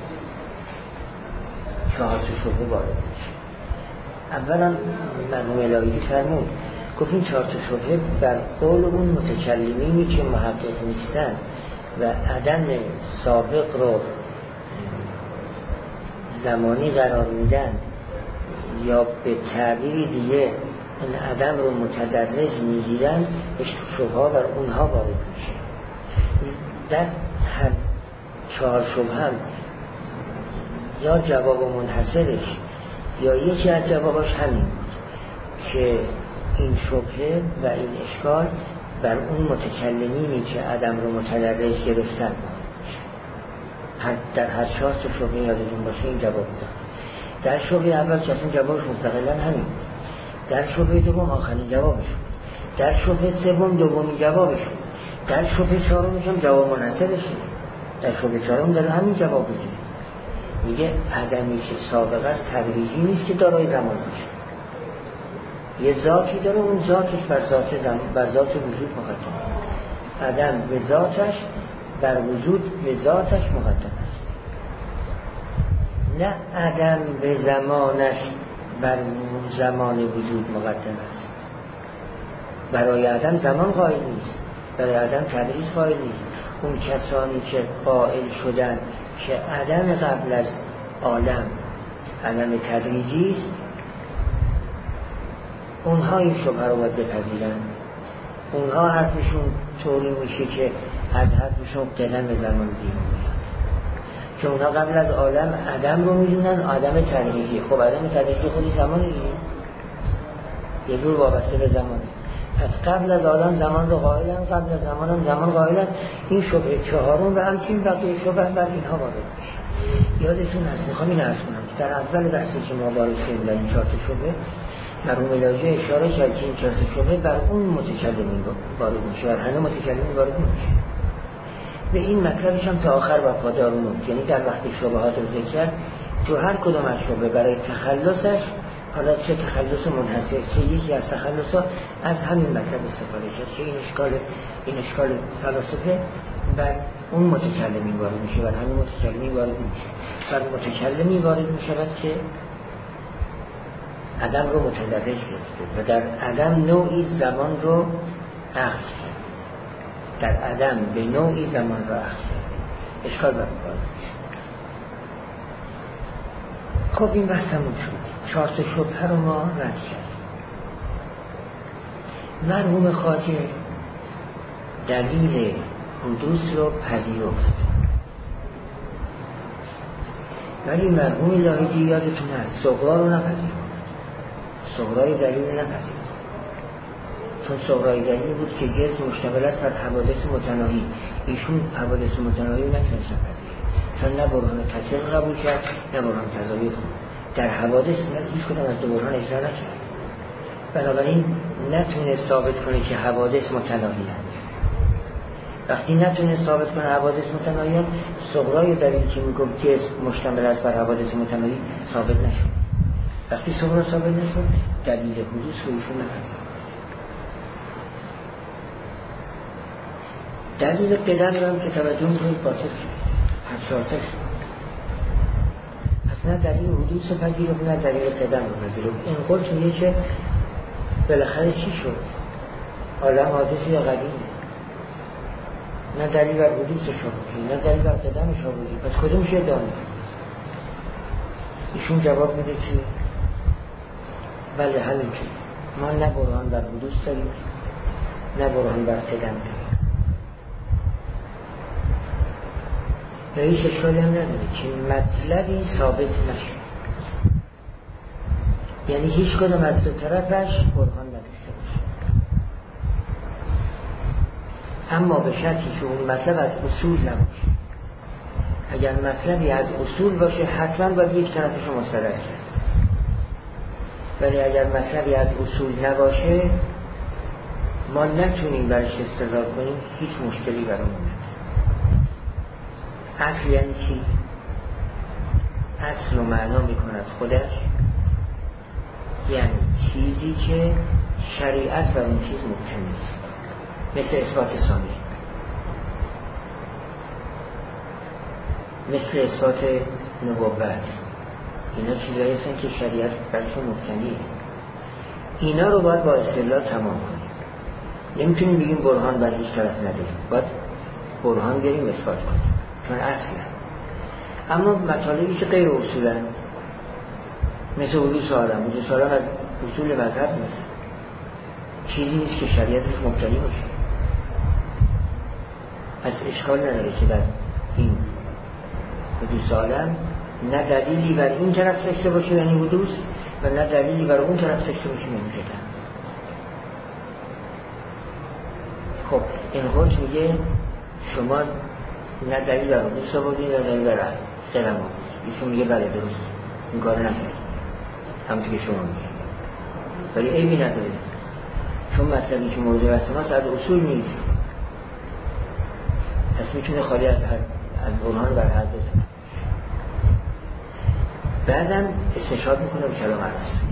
4 شبهه وارد میشه. اولا مرحوم الهی فرمود گفت این 4 شبهه بر قول اون متکلمینی که محقق نیستن و عدم سابق رو زمانی قرار میدن یا به تعبیری دیگه این عدم رو متدرج میگیرن، شبهه بر اونها وارد میشه. در هر 4 شبهه هم یا جواب منحصرش یا یکی از جواباش همین بود که این شبهه و این اشکال بر اون متکلمینی که عدم رو متدرج گرفتن. در هر 4 شبهه یادتون باشه این جواب داد. در شبهه اول که اصلا جوابش مستقلا همین بود، در شبهه دوم آخرین جوابش بود، در شبهه سوم دومین جوابش بود، در شبهه چهارمش هم جواب منحصرشه، در شبهه چهارم داره همین جواب بگیره. میگه عدمی که سابقه است تدریجی نیست که دارای زمان باشه، یه ذاتی داره، اون ذاتش بر ذات وجود مقدم، عدم به ذاتش بر وجود به ذاتش مقدم است، نه عدم به زمانش بر زمان وجود مقدم است. برای عدم زمان قائل نیست، برای عدم تدریج قائل نیست. اون کسانی که قائل شدن که عدم قبل از عالم عدم تدریجی است، اونها این شبهه رو باید بپذیرن. اونها حرفشون طوری میشه که از حرفشون قدم زمان بیرون میاد، که اونها قبل از عالم عدم رو میدونن عدم تدریجی. خب عدم تدریجی خودی زمانه دیگه، یه جور وابسته به زمانه. پس قبل از عالم زمان رو قائلن، قبل از زمان هم زمان قائلن. این شبهه چهارم و همچنین بقیه شبهه بر اینها وارد میشه. یادتون هست، میخوام این عرض کنم که در اول بحثی که ما وارد شدیم در این 4 شبهه، مرحوم الهی اشاره کرد که این 4 شبهه بر اون متکلمین وارد میشه، بر همه متکلمین وارد میشه. به این مطلبش هم تا آخر وفادار موند. یعنی در وقتی شبهات رو ذکر کرد، تو هر کدوم از شبهه برای تخلصش، حالا چه تخلص منحصر چه یکی از تخلصها، از همین مطلب استفاده کرد که این اشکال فلاسفه بر اون متکلمین وارد میشه، بر همین متکلمین وارد میشه. بر متکلمی وارد میشود که عدم رو متدرج گرفته و در عدم نوعی زمان رو اخذ کرد، در عدم به نوعی زمان رو اخذ کرد. اشکال برمی‌داره. خب این بحث همون شد. 4 شبهه رو ما رد کردیم. مرحوم خواجه دلیل حدوث رو پذیرفت، ولی مرحوم لاهیجی یادتون هست صغرا رو نپذیرفت. صغرای دلیل نپذیرفت، چون صغرای دلیل بود که جسم مشتمل است بر حوادث متناهی. ایشون حوادث متناهی رو نتونست نپذیره، چون نه برهان تطبیق قبول کرد نه برهان تضایف. در حوادث هیچ کدام از 2 برهان اجرا نکرد، بنابراین نتونست ثابت کنه که حوادث متناهی هست. وقتی نتونست ثابت کنه حوادث متناهی هست، صغرای دلیل که میگفت جسم مشتمل است بر حوادث متناهی ثابت نشد. وقتی صغرا ثابت نشد، دلیل حدوث رو ایشون نپذیرفت. دلیل قدم رو هم که توجه میکنید باطل شد، پس 4 شد. نه دلیل حدوث رو پذیرفت نه دلیل قدم رو پذیرفت. این قول میگه که بالاخره چی شد؟ عالم حادثی یا قدیمه؟ نه دلیل بر حدوثش آوردی نه دلیل بر قدمش آوردی، پس کدومش ادعا میکنی؟ ایشون جواب میده که بله همین که ما نه برهان بر حدوث داریم نه برهان بر قدم داریم. و هیچ اشکالی هم نداره که مطلبی ثابت نشد، یعنی هیچ کدام از 2 طرفش برهان نداشته باشه، اما به شرطی که اون مطلب از اصول نباشه. اگر مطلبی از اصول باشه حتما باید یک طرفش رو مستدل کرد، ولی اگر مطلبی از اصول نباشه ما نتونیم برش استدلال کنیم، هیچ مشکلی برامون نداره. اصل یعنی چی؟ اصل رو معنا میکند خودش، یعنی چیزی که شریعت بر اون چیز محکم نیست، مثل اثبات ثانی، مثل اثبات نبوت. اینا چیزایی هستن که شریعت برشون محکمیه. اینا رو باید با استدلال تمام کنیم. نمیتونیم بگیم برهان بر هیچ طرف نداریم، باید برهان بریم اثبات کنیم، چون اصلا. اما مطالبی که غیر اصولن، مثل حدوث عالم، حدوث عالم از اصول مذهب نیست، چیزی نیست که شریعتش مبتنی باشه. پس اشکال نداره که در این حدوث عالم نه دلیلی بر این طرف داشته باشه یعنی حدوث، و نه دلیلی بر اون طرف داشته باشه یعنی قدم. خب این خودش میگه شما نه دلیل بر حدوث آوردید نه دلیل بر قدم آوردید. ایشون میگه بله درست این کار نکرد، همونطور که شما میگه، ولی عیبی نداره، چون مطلبی که موضوع بحث ماست از اصول نیست، پس میتونه خالی از برهان بر هر دو طرف. بعدم استشهاد میکنه به کلام ارسطو.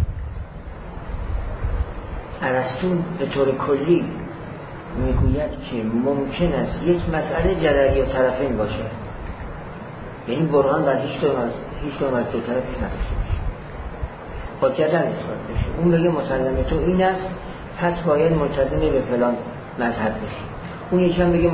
ارسطو به طور کلی میگوید که ممکن است یک مسئله جدلی و طرفین باشه، یعنی برهان بر هیچ دوم از 2 طرفش نداشته باشه، با جدل اثبات بشه. اون بگه مسلمه تو این است پس باید ملتزم به فلان مذهب بشی. اون یکم بگه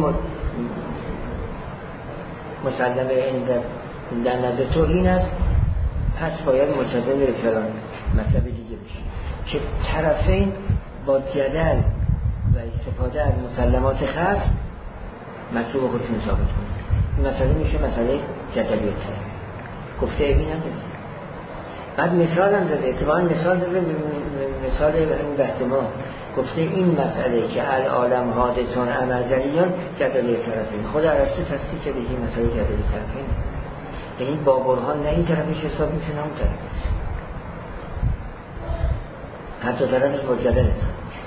مسلمه در نظر تو این است، پس باید ملتزم به فلان مذهب دیگه بشی. که طرفین با جدل و استفاده از مسلمات خاص مطلوب خودشون ثابت کنه. این مسئله میشه مسئله جدلیت. گفته ابی نداره. بعد مثال هم زده، اتفاقا مثال زده، مثال این بحث ما گفته این مسئله که العالم حادثان ازلیان جدلیت طرفین. خود ارسطو تصدیق کرده این مسئله جدلیت طرفین، یعنی با برهان نه این طرفش حساب میشه نه اون طرفش، حتی طرفش با جدل حساب میشه.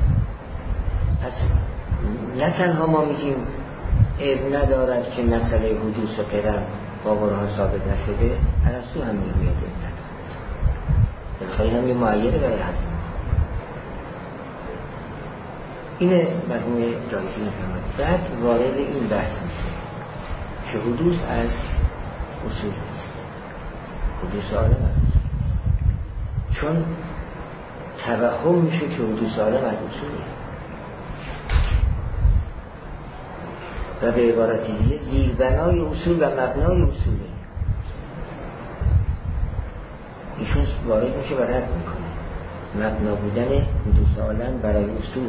پس نه تنها ما میگیم اب ندارد که مسئله حدوث و قدم با برهان ثابت نشده، ارسطو هم میگوید اب ندارد. خیلی هم یه معیده برای حد اینه مرحوم جایزی نفرماد. بعد وارد این بحث میشه که حدوث از اصول است، حدوث عالم از اصول است، چون توهم میشه که حدوث عالم از اصوله و به عبارت دیگه زیربنای اصول و مبنای اصوله. ایشون وارد میشه و رد میکنه مبنا بودن حدوث عالم برای اصول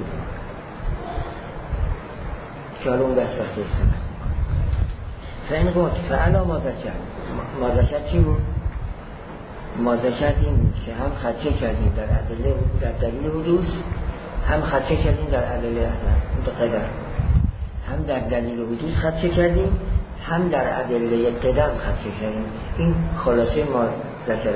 که حالا اون بس وقتی استمت میکنه. فین قلت فعلا مازکت چی بود؟ مازکت این بود که هم خدشه کردیم در دلیل حدوث، هم خدشه کردیم در ادله قدر. هم در دلیل حدوث خدشه کردیم، هم در ادله قدم خدشه کردیم. این خلاصه ما ذکره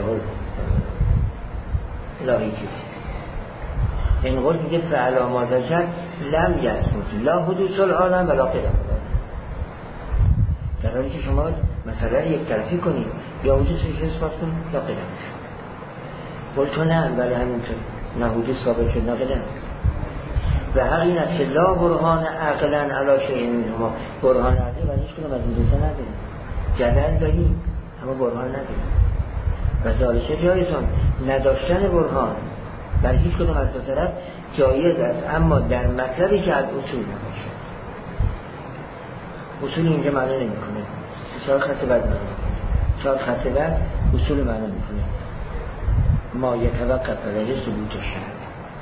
لاهی که این قول میگه فعلا ما ذکر لم یثبت لا حدوث العالم ولا قدم العالم. در حالی که شما مسئله یک طرفی کنید، یا حدوثش اثبات کنید یا قدمش. قول تو نه، ولی همینطور نه حدوث ثابت شد نه قدم. و حق این است که لا برهان عقلا علی شیء منهما، برهان عقلی و هیچ کنم از این دوتا نداریم. جدل داریم اما برهان نداریم. و ذالک جایزون، نداشتن برهان برای هیچ کدوم از دو طرف جایز است، اما در مطلبی که از اصول نباشد. اصول اینجا معنا نمیکنه، 4 خط بعد معنا میکنه. 4 خط بعد اصول معنا میکنه. ما یتوقف علی ثبوت شرع.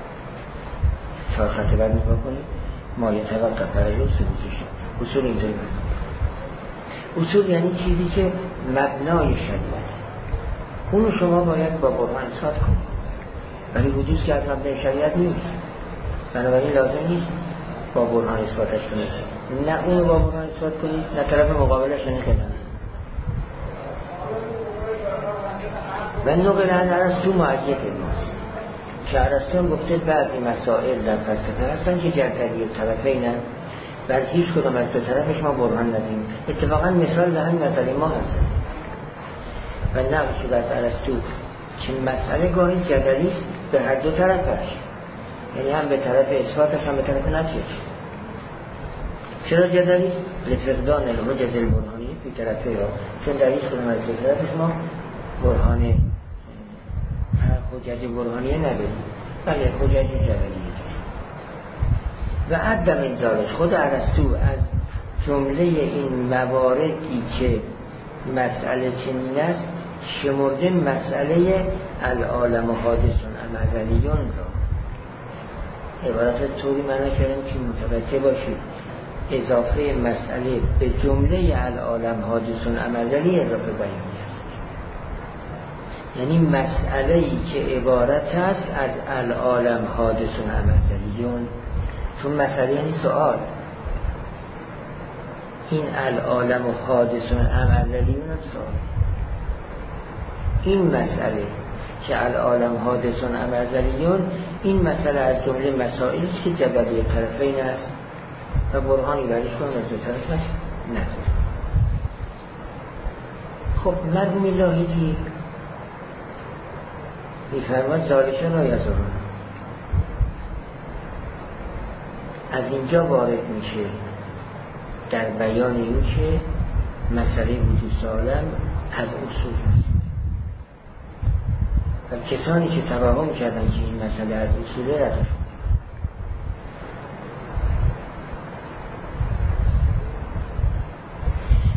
4 خط بعد نگاه کنید، ما یتوقف علی ثبوت شرع. اصول اینجا معنا. اصول یعنی چیزی که مبنای شریعت، اونو شما باید با برهان اثبات کنید. ولی حدوث که از مبنای شریعت نیست، بنابراین لازم نیست با برهان اثباتش کنید. نه اونو با برهان اثبات کنید، نه طرف مقابلش نخدم. و نقل عن ارسطو معید ماست که ارسطو هم گفته بعضی مسائل در فلسفه هستن که جدلی طرفینن، ولی هیچ کدام از دو طرفش ما برهان ندیم. اتفاقا مثال به همین مسئله ما هم زدیم و نقل شده از ارسطو که مسئله گاهی جدلی است به هر دو طرفش، یعنی هم به طرف اثباتش هم به طرف نفیش. چرا جدلی است؟ لفقدان الحجت البرهانی فی طرفه ها، چون در هیچ کدام از دو طرفش ما برهان حجت برهانیه نداریم، بله حجت جدلیه. و عدم انزالش، خود ارسطو از جمله این مواردی که مسئله چنین است شمرده مسئله العالم و حادثون ازلیون را. عبارت طوری معنی کردم که متوجه باشید اضافه مسئله به جمله العالم حادثون ازلی اضافه بیانی است، یعنی مسئله‌ای که عبارت است از العالم حادثون ازلیون. چون مسئله یعنی سؤال، این العالم و حادثون ازلیون هم سؤال. این مسئله که العالم حادثون ازلیون، این مسئله از جمله مسائلی است که جدلی طرفین است و برهانی برایش کنم از دو طرفش نداره. خب مرحوم لاهیجی میفرماد ذالک لا یضرون، از اینجا وارد میشه در بیان این که مسئله حدوث عالم از اصول است و کسانی که توهم کردن که این مسئله از اصوله ردش کنند.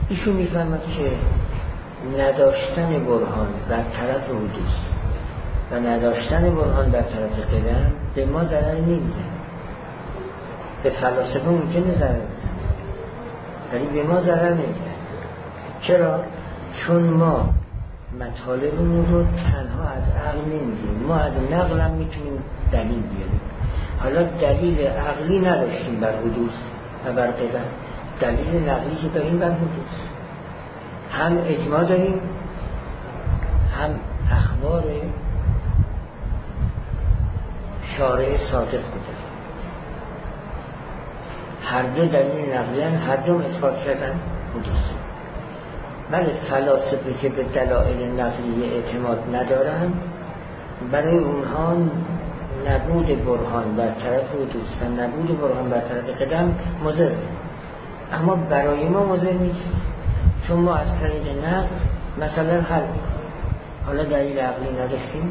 ایشون میفهمد که نداشتن برهان بر طرف حدوث و نداشتن برهان بر طرف قدم به ما ضرر نمیزنه. به فلاسفه ممکنه ضرر بزنه ولی به ما ضرر نمیزنه. چرا؟ چون ما مطالبمون رو تنها از عقل نمیگیریم، ما از نقل هم میتونیم دلیل بیاریم. حالا دلیل عقلی نداشتیم بر حدوث و بر قدم، دلیل نقلی که داریم بر حدوث، هم اجماع داریم هم اخبار شارع صادق بوده، هر دو دلیل نقلی هر دو اثبات کردن حدوث. بله فلاسفه که به دلایل نقلی اعتماد ندارن برای اونها نبود برهان بر طرف حدوث و نبود برهان بر طرف قدم مضر، اما برای ما مضر نیست، چون ما از طریق نقل مثلا حل، حالا دلیل عقلی نداشتیم.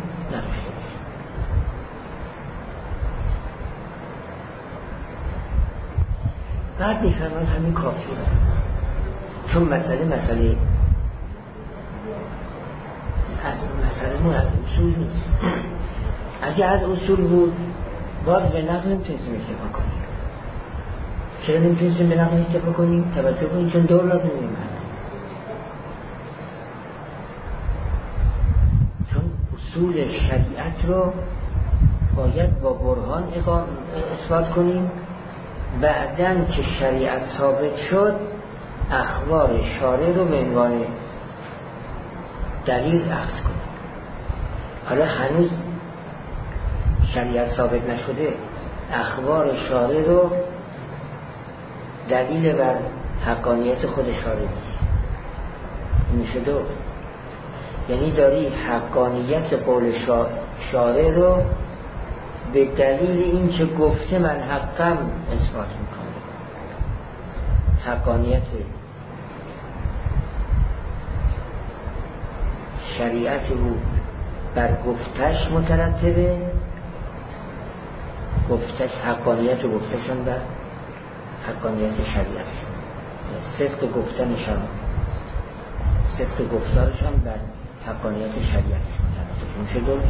بعد میفهمن همین کافیه، چون مسئله ما از اصول نیست. اگه از اصول بود باز به نقل نمیتونستیم اتفاق کنیم. چرا نمیتونستیم به نقل اتفاق کنیم؟ توجه کنیم چون دور لازم نمیمد، چون اصول شریعت رو باید با برهان اثبات کنیم. بعدن که شریعت ثابت شد اخبار شارع رو به عنوان دلیل اخذ کنیم. حالا هنوز شریعت ثابت نشده، اخبار شارع رو دلیل بر حقانیت خود شارع میگی. میشه دو، یعنی داری حقانیت قول شارع رو به دلیل این که گفته من حقم اثبات میکنه. حقانیت شریعت او بر گفتش مترتبه، گفتش حقانیت گفتشان بر حقانیت شریعتشان، صدق گفتنشان صدق گفتارشان بر حقانیت شریعتشان مترتبه. میشه دو.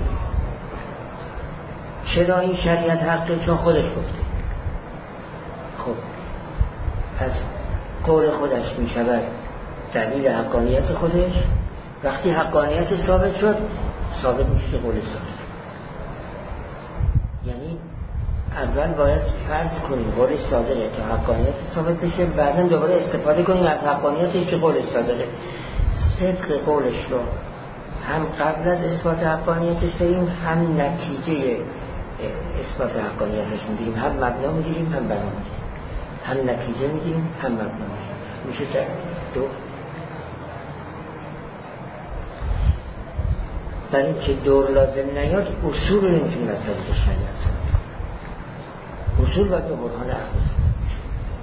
چرا این شریعت حقه؟ چون خودش گفته. خب پس قول خودش می شود دلیل حقانیت خودش. وقتی حقانیت ثابت شد ثابت میشه قول صادق. یعنی اول باید فرض کنیم قول صادقه تا حقانیت ثابت بشه، بعدا دوباره استفاده کنیم از حقانیتش که قول صادقه. صدق قولش رو هم قبل از اثبات حقانیتش داریم، هم نتیجه اثبات حقانیتش میگیریم، هم مبنا میگیریم هم بنا میگیریم، هم نتیجه میگیریم هم مبنا میگیریم. میشه دو. برای اینکه دور لازم نیاد اصول رو نمیتونیم از طریق شریعت ثابت کنیم. اصول باید به برهان عقل ثابت بشه.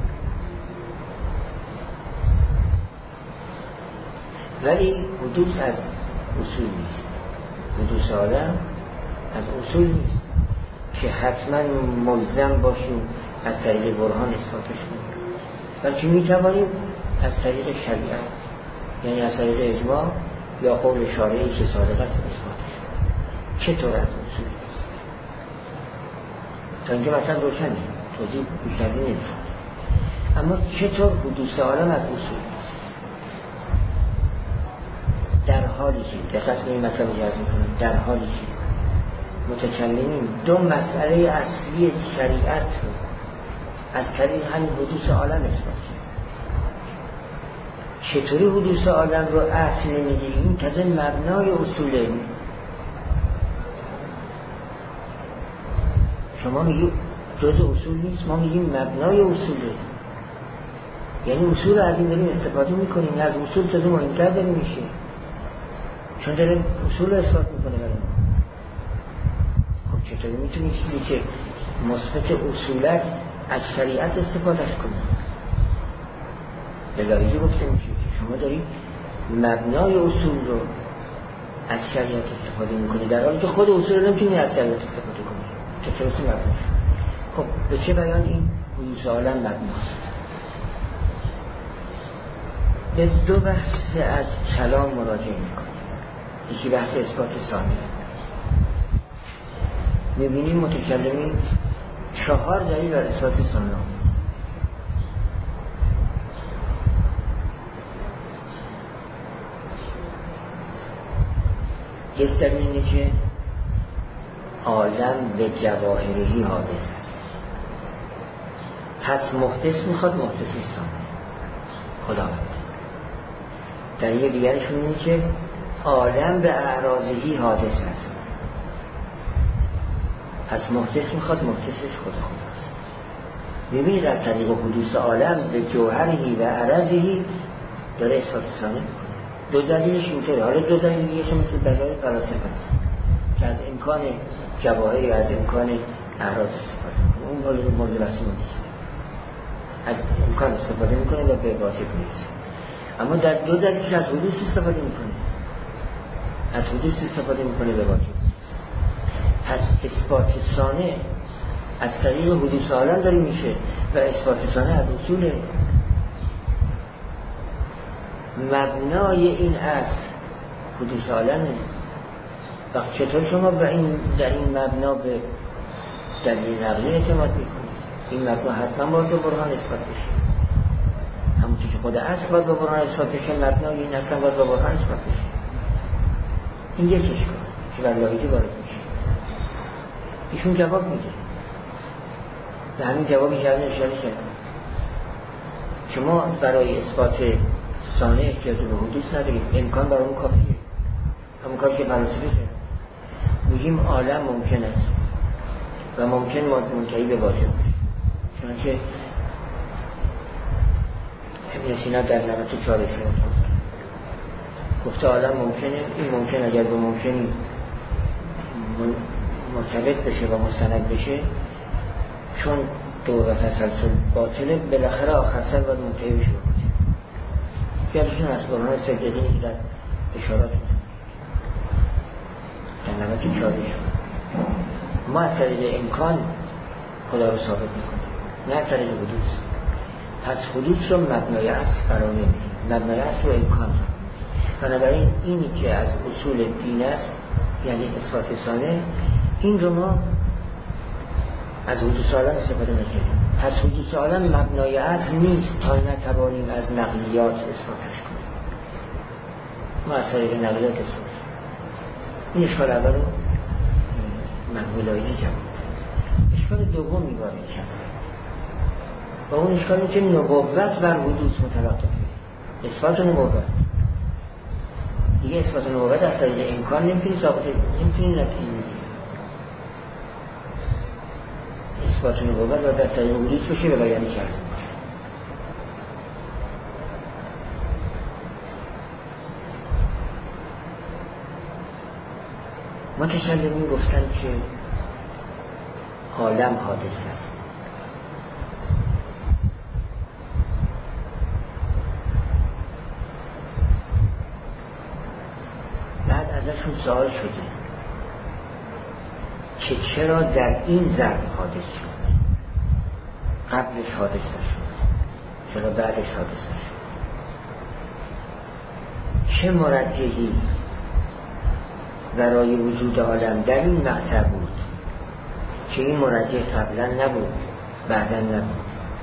ولی حدوث از اصول نیست، حدوث عالم از اصول نیست که حتما ملزم باشیم از طریق برهان اثباتش کنیم، بلکه میتوانیم از طریق شریعت، یعنی از طریق اجماع یا قول شارعی که صادق است اثباتش کنیم. چطور از اصول نیست؟ تا اینجا مثلا روشنه، توضیح بیش از این نمیخواد. اما چطور حدوث عالم از اصول نیست؟ در حالی که دقت کنیم مطلب جزم کنیم، در حالی که متکلمین دو مسئله اصلی شریعت رو از طریق همین حدوث عالم اثبات کرد. چطوری حدوث عالم رو اصل نمیگیریم؟ تازه مبنای اصوله. شما میگید جز اصول نیست، ما میگیم مبنای اصوله. یعنی اصول رو از این داریم استفاده میکنیم، از اصول تازه مهمتر داریم میشه، چون داریم اصول رو اثبات میکنه برای ما. خب چطوری میتونید چیزی که مثبت اصول است از شریعت استفادهش کنید؟ به لایزی گفته میشه که شما دارید مبنای اصول رو از شریعت استفاده میکنید، در حالی که خود اصول رو نمیتونید از شریعت استفاده کنید. که چرسی مبناش. خب به چه بیان این حدوث عالم مبناست؟ به دو بحث از کلام مراجعه میکنه. یکی بحث اثبات ثانی. میبینیم متکلمین 4 دلیل بر اثبات ثانی. یک دلیل اینه که عالم به جواهری حادث است. پس محدث میخواد محدث ثانی خداوند. دلیل دیگرشون اینه که عالم به اعراضی حادث است. پس محدث میخواد محدثش خداست. ببینید از طریق حدوث عالم به جوهری و عرضی داره اثبات ثانی میکنه. دو دلیلش اینطوره. حالا دو دلیل دیگه که مثل دلایل فلاسفه است که از امکان جواهری و از امکان اعراض استفاده میکنه. اون مورد بحث ما نیست. از امکان استفاده میکنه و به واجب میرسه. اما در دو دلیل از حدوث استفاده میکنه. از حدوث استفاده میکنه به واجب میرسه. پس اثبات ثانی از طریق حدوث عالم داری میشه و اثبات ثانی از اصول مبنای این اصل حدوث عالمه. وقت چطور شما در این مبنا به دلیل نقلی اعتماد میکنید؟ این مبنا حتما باید به برهان اثبات بشه. همونطور که خود اصل باید به برهان اثبات بشه، مبنای این اصل باید به برهان اثبات بشه. این یک اشکال که بر لاحیزی وارد میشه. ایشون جواب میده. به همین جوابی که اشاره کردم. شما برای اثبات ثانی احتیاجی به حدوث ندارید. امکان برای اون کافیه. همون کاری که فلاسفه کرد. میگیم عالم ممکن است و ممکن منتهی به واجب بشه. چنانچه ابن سینا در نمت 4 گفته عالم ممکنه. این ممکن اگر به ممکنی مرتبط بشه و مستند بشه، چون دور و تسلسل باطله، بالاخره آخر سر باید منتهی بشه. یادشون از برهان سجدینی که در اشارات در نمت 4 ما از طریق امکان خدا رو ثابت میکنیم، نه از طریق حدوث. پس حدوث رو مبنای اصل قرار نمیدیم، مبنای اصل رو امکان رو. بنابراین اینی که از اصول دین است، یعنی اثبات ثانی، این رو ما از حدوث عالم استفاده نکردیم. پس حدوث عالم مبنای اصل نیست تا نتوانیم از نقلیات اثباتش کنیم. ما از طریق نقلیات اثبات. این اشکال اول رو مقبولایی جمع. اشکال دومی وارد کرد و اون اشکالی که نبوت بر حدوث متلاطفه. اثبات نبوت دیگه اثبات نبوت از طریق امکان نمیتونی ثابت، نمیتونی نتیجه میگیری. اثبات نبوت و در طریق حدوث بشه به بیانی کرد. متکلمین گفتن که عالم حادث است. بعد ازشون سوال شده که چرا در این ظرف حادث شد، قبلش حادث نشد، چرا بعدش حادث نشد؟ چه مرجحی برای وجود عالم در این مقطع بود که این مرجح قبلا نبود بعدا نبود؟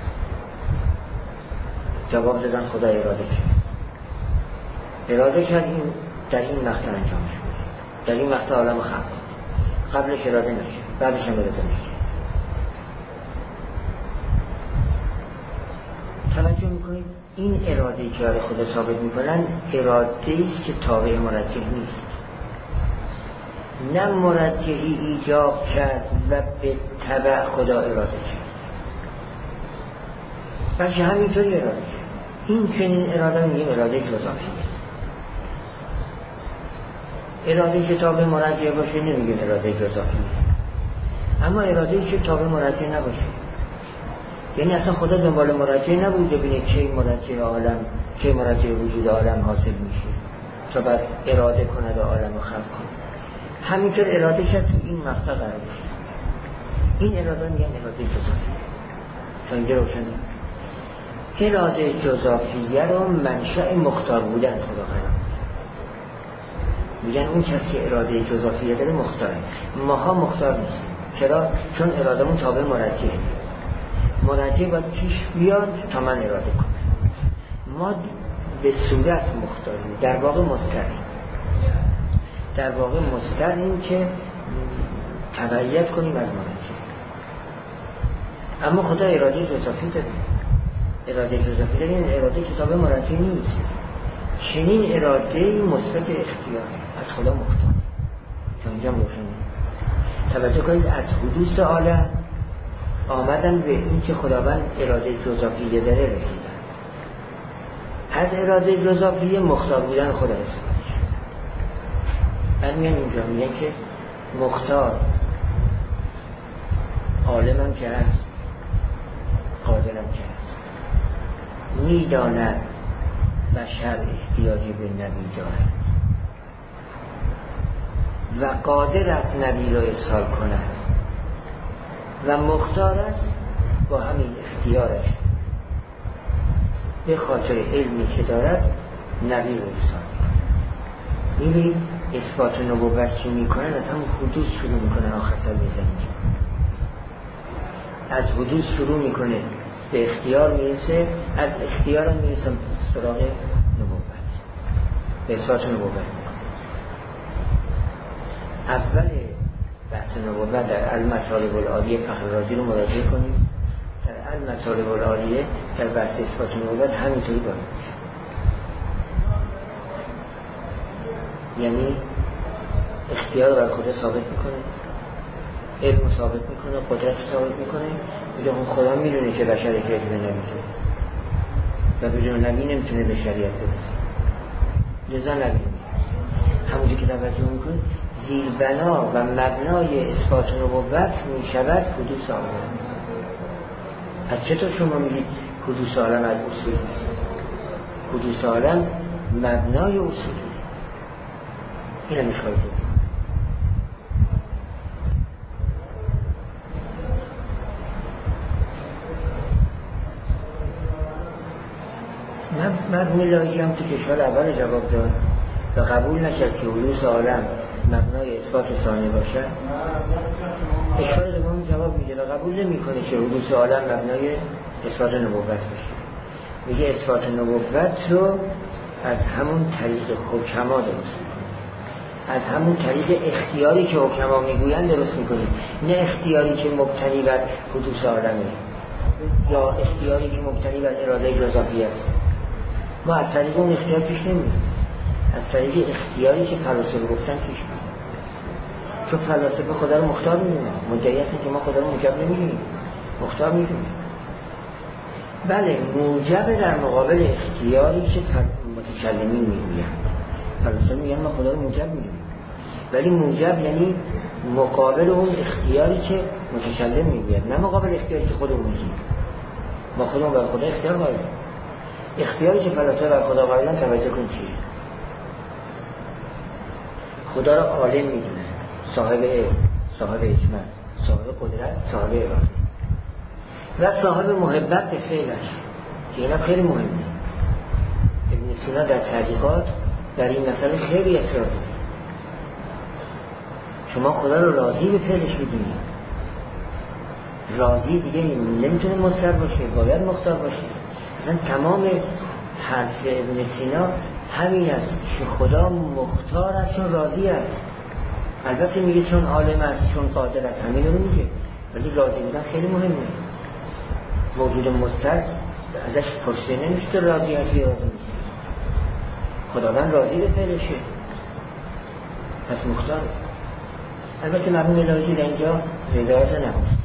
جواب دادن خدا اراده کرد. اراده کرد این در این مقطع انجام شد. در این مقطع عالم خلق کرد. قبلش اراده نکرد، بعدش هم اراده نکرد. توجه میکنید این اراده که برای خدا ثابت میکنن اراده است که تابع مرجح نیست. نه مرجحی ایجاب کرد و به تبع خدا اراده کرد، بلکه همینطوری اراده کرد. این چنین اراده میگیم اراده جزافیه. اراده که تابع مرجح باشه نمیگیم اراده جزافیه. اما اراده که تابع مرجح نباشه، یعنی اصلا خدا دنبال مرجح نبود ببینه چه مرجح عالم، چه مرجح وجود عالم حاصل میشه تا بعد اراده کنه و عالم رو خلق کنه. همینطور اراده کرد تو این مقطع قرار بشه. این اراده میگن اراده جزافیه. تا اینجا روشنه. اراده جزافیه رو منشأ مختار بودن خدا قرار میگن اون کسی که اراده جزافیه داره مختاره. ماها مختار نیستیم. چرا؟ چون ارادهمون تابع مرجع باید پیش بیاد تا من اراده کنم. ما به صورت مختاریم، در واقع مستقیم که تبعیت کنیم از مرجع. اما خدا اراده جزافی داره. اراده جزافی داره، این اراده که تابع مرجع نیست. چنین اراده مثبت اختیار از خدا مختار. تا اینجا روشنه. توجه کنید از حدوث عالم آمدن به این که خداوند اراده جزافیه داره رسیدن. از اراده جزافیه مختار بودن خدا رسیدن. بعد میان اینجا میگن که مختار عالمم که هست، قادرم که هست، میداند بشر احتیاجی به نبی دارد و قادر است نبی را ارسال کند و مختار است با همین اختیارش به خاطر علمی که دارد نبی را ارسال کند. میبینید اثبات نبوت چی میکنن؟ از همون حدوث شروع میکنن، آخر سر میزنید از حدوث شروع میکنه به اختیار میرسه، از اختیار میرسه سراغ نبوت، به اثبات نبوت میکنه. اول بحث نبوت در المطالب العالیه فخر رازی رو مراجعه کنیم. در المطالب العالیه در بحث اثبات نبوت همینطوری باید میشه. یعنی اختیار رو بر خدا ثابت میکنه، علم رو ثابت میکنه، قدرت رو ثابت میکنه. میگه اون خدا میدونه که بشر احتیاج به نبی داره و بدون نبی نمیتونه به شریعت برسه، لذا نبی نیست. همونجا که توجه میکنه زیربنا و مبنای اثبات نبوت میشود حدوث عالم. از چطور شما میگید حدوث عالم از اصول نیست؟ حدوث عالم مبنای اصولی. این هم میخواهی مرحوم لاهیجی هم تو کشور اول جواب داد و قبول نکرد که حدوث عالم مبنای اثبات ثانی باشد. کشور دوم جواب میده و قبول نمیکنه که حدوث عالم مبنای اثبات نبوت باشه. میگه اثبات نبوت رو از همون طریق حکما درست میکنه، از همون طریق اختیاری که حکما میگوین درست میکنه، نه اختیاری که مبتنی بر حدوث عالمه یا اختیاری که مبتنی بر اراده جزافی است. ما از طریق اون اختیار پیش نمیدیم، از طریق اختیاری که فلاسفه گفتن پیش میدیم. چون فلاسفه خدا رو مختار میدونن، مدعی هستن که ما خدا رو موجب نمیدونیم، مختار میدونیم. بله موجب در مقابل اختیاری که متکلمین میگوین. فلاسفه میگن ما خدا رو موجب میدونیم، ولی موجب یعنی مقابل اون اختیاری که متکلم میگوید، نه مقابل اختیاری که خودمون میگیم. ما خودمون بر خدا اختیار قائلیم. اختیاری که فلاسفه بر خدا قائلن توجه کن چیه؟ خدا را عالم میدونه، صاحب علم، صاحب حکمت، صاحب قدرت، صاحب اراده و صاحب محبت به فعلش که اینا خیلی مهمه. ابن سینا در تحقیقات در این مسئله خیلی اصرار داره. شما خدا رو راضی به فعلش میدونید. راضی دیگه نمیتونه مستر باشه، باید مختار باشه. مثلا تمام حرف ابن سینا همین است که خدا مختار است چون راضی است. البته میگه چون عالم است، چون قادر است، همین رو میگه، ولی راضی بودن خیلی مهمه. موجود مستر ازش پرسیده نمیشه که راضی است یا راضی نیست. خداوند راضی به فعلشه، پس مختار. البته مرحوم لاهیجی در اینجا رضایت نگفت،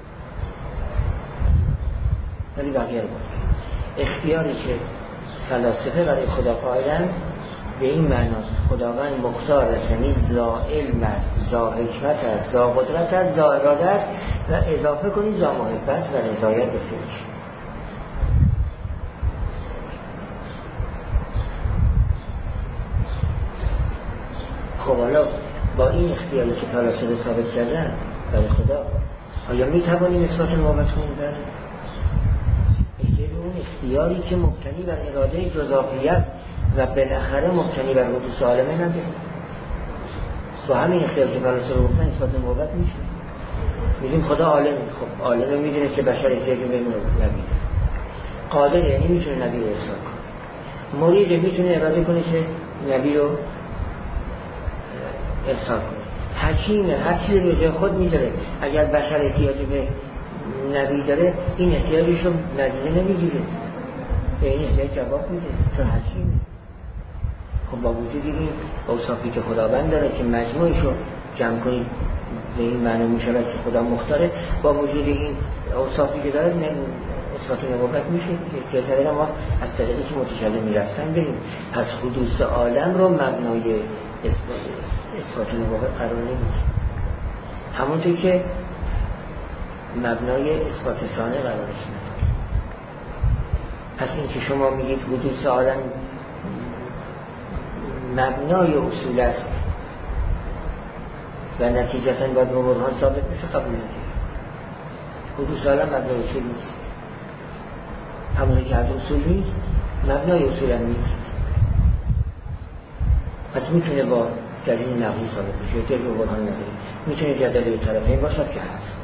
ولی بقیه رو گفت. اختیاری که فلاسفه برای خدا قائلن به این معناست خداوند مختار است، یعنی ذا علم است، ذا حکمت است، ذا قدرت است، ذا اراده است و اضافه کنید ذا محبت و رضایت به فعلش. خب حالا با این اختیاری که فلاسفه ثابت کردن برای خدا آیا می توانیم اثبات نبوت کنیم؟ اون اختیاری که مبتنی بر اراده جزافی است و بالاخره مبتنی بر حدوث عالمه نداره. با همین اختیار که فلاسفه رو گفتن اثبات نبوت میشه. میگیم خدا عالمه، خب عالمه میدونه که بشر احتیاج به نبی داره. قادر یعنی میتونه نبی رو ارسال کنه. مرید میتونه اراده کنه که نبی رو ارسال کنه. حکیم هر چیزی رو جای خود میذاره. اگر بشر احتیاج به نبی داره این احتیاجش رو نادیده نمیگیره، به این احتیاج جواب میده چون حکیمه. خب با وجود این اوصافی که خداوند داره که مجموعش رو جمع کنید به این معنی میشه که خدا مختاره، با وجود این اوصافی که داره اثبات نبوت میشه که احتیاج ما از طریقی که متکلم میرفتن بریم. پس حدوث عالم رو مبنای اثبات نبوت قرار نمیده، همونطور که مبنای اثبات ثانه قرارش نمیده. پس این که شما میگید حدوث عالم مبنای اصول است و نتیجتاً باید با برهان ثابت میشه، قبول نگیره. حدوث عالم مبنای اصول نیست، همونی که از اصول نیست مبنای اصول هم نیست. پس میتونه با دلیل نقلی ثابت بشه، دلیل با برهان نداره. میتونه جدلی طرفین باشد که هست.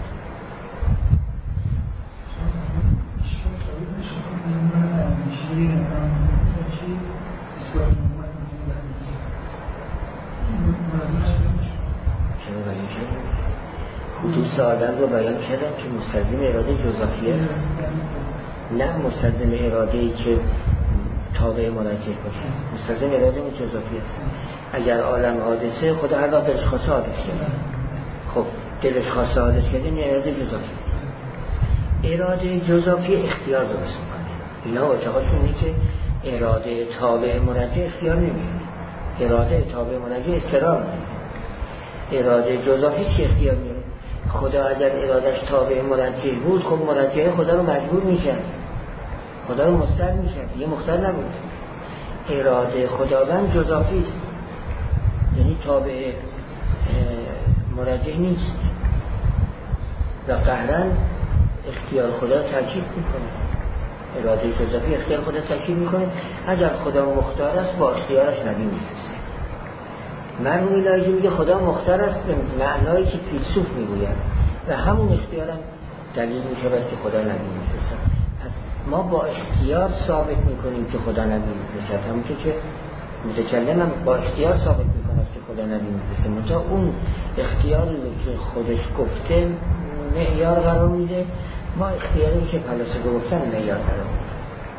حدوث آدم رو بیان کردم که مستلزم اراده جزافیه است، نه مستلزم اراده ای که تابع مرجع باشه. مستلزم اراده جزافی است. اگر عالم حادثه خدا هر وقت دلش خواسته حادث کرده، خب دلش خواسته حادث کرده این اراده جزافی. اراده جزافی اختیار درست میکنه. اینا اعتقادشون اینه که اراده تابع مرجع اختیار نمیکنه، اراده تابع مرجع استقرار میکنه. اراده جزافی چی اختیار میکنه؟ خدا اگر ارادش تابع مرجع بود خب مرجع خدا رو مجبور میکرد، خدا رو مستقل میکرد، دیگه مختار نبود. اراده خداوند جزافی است، یعنی تابع مرجع نیست و قهرن اختیار خدا رو تاکید میکنه. اراده جزافی اختیار خدا تاکید میکنه. اگر خدا مختار است با اختیارش نبی میرسه. مرحوم الهی میگه خدا مختار است به معنایی که فیلسوف میگوید و همون اختیارم دلیل میشود که خدا نبی میرسه. پس ما با اختیار ثابت میکنیم که خدا نبی میرسه، همونطور که متکلم هم با اختیار ثابت میکند که خدا نبی میرسه. متا اون اختیاری که خودش گفته معیار قرار میده، ما اختیاری که فلاسفه گفتن معیار قرار میده.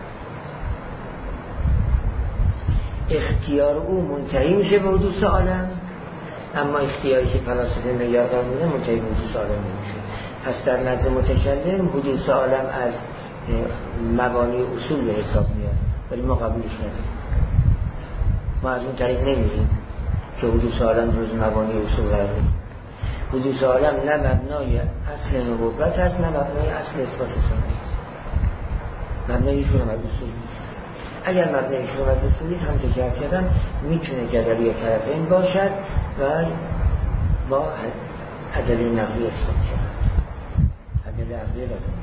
اختیار او منتهی میشه به حدوث عالم، اما اختیاری که فلاسفه معیار قرار میده منتهی به حدوث عالم نمیشه. پس در نزد متکلم حدوث عالم از مبانی اصول به حساب میاد، ولی ما قبولش نداریم. ما از اون طریق نمیریم که حدوث عالم جز مبانی اصول قرار میده. حدوث عالم نه مبنای اصل نبوت است نه مبنای اصل اثبات ثانی است. مبنای شون اصول نیست. اگر مبنای شون اصول نیست هم که عرض کردم میتونه جدلی طرفین باشد و با ادله نقلی اثبات شود. ادله عقلی لازم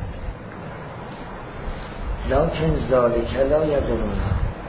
نداره. لکن ذالک لا یضرنا.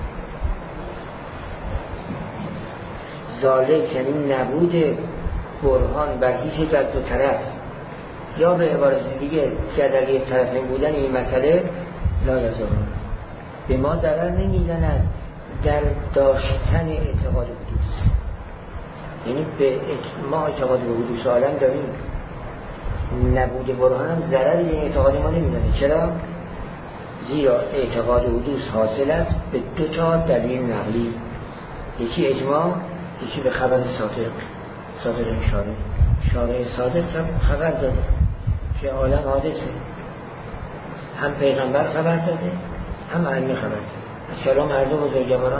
ذالک یعنی نبود برهان بر هیچ یک از دو طرف یا به عبارت دیگه جدلی طرفین بودن این مسئله لا یضرنا، به ما ضرر نمیزند در داشتن اعتقاد حدوث. یعنی ما اعتقاد به حدوث عالم داریم، نبود برهان هم ضرر به اعتقاد ما نمیزنه. چرا؟ زیرا اعتقاد حدوث حاصل است به دو تا دلیل نقلی، یکی اجماع، یکی به خبر صادق شارع صادق خبر داده که عالم حادثه، هم پیغمبر خبر داده هم ائمه خبر داده. از کلام هر دو بزرگواران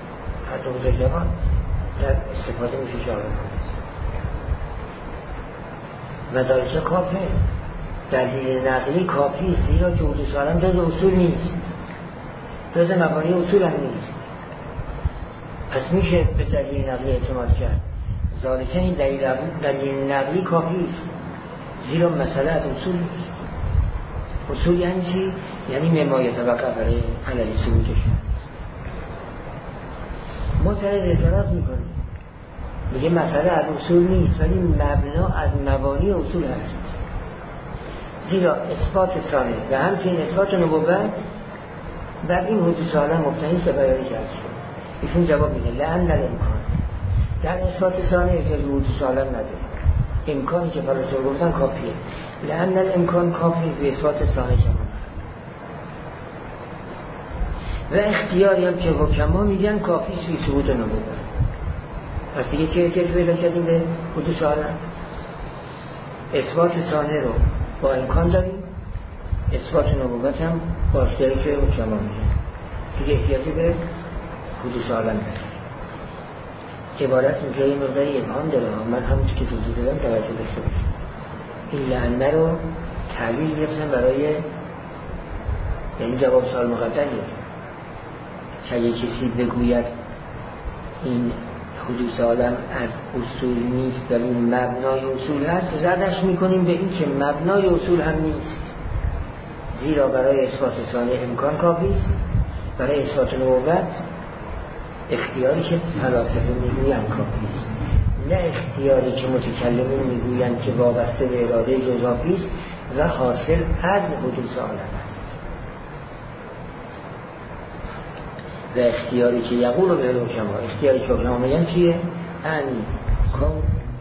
در استفاده میشه که عالم حادثه. و ذالک کافی، دلیل نقلی کافی، زیرا که حدوث عالم جز اصول نیست، جز مبانی اصول هم نیست. پس میشه به دلیل نقلی اعتماد کرد. ذالک این دلیل نقلی کافی است، زیرا مسئله از اصول نیست. اصول یعنی چی؟ یعنی ممایت وقع برای علل ثبوتش. معترض اعتراض میکنه، میگه مسئله از اصول نیست ولی مبنا از مبانی اصول هست، زیرا اثبات ثانیه و همچنین اثبات نبوت بر این حدوث عالم مبتنی که بیانی کرد شد. ایشون جواب میده لأن الامکان، در اثبات ثانیه که حدوث عالم نداره، امکانی که فلاسفه گفتن کافیه. لأن الامکان کافی به اثبات ثانیه شما و اختیاری هم که حکما میگن کافی سوی ثبوت نبوت. پس دیگه چه احتیاج پیدا کردیم به حدوث عالم؟ اثبات ثانیه رو با امکان داریم، اثبات نبوت هم با اختیاری که حکما میگن، دیگه احتیاجی به حدوث عالم نداریم. عبارت اینجا یه مقداری ابهام داره، من همونش که توضیح دادم توجه داشته باشیم. این لعنه رو تعلیل گرفتن برای، یعنی جواب سوال مقدر گرفتن. اگه کسی بگوید این حدوث عالم از اصول نیست ولی مبنای اصول هست، ردش میکنیم به این که مبنای اصول هم نیست، زیرا برای اثبات ثانیه امکان کافی است، برای اثبات نبوت اختیاری که فلاسفه میگویند کافی است، نه اختیاری که متکلمین میگویند که وابسته به اراده جزافی است و حاصل از حدوث عالم است. و اختیاری که یقول به حکما، اختیاری که حکما میگن چیه؟ ان کن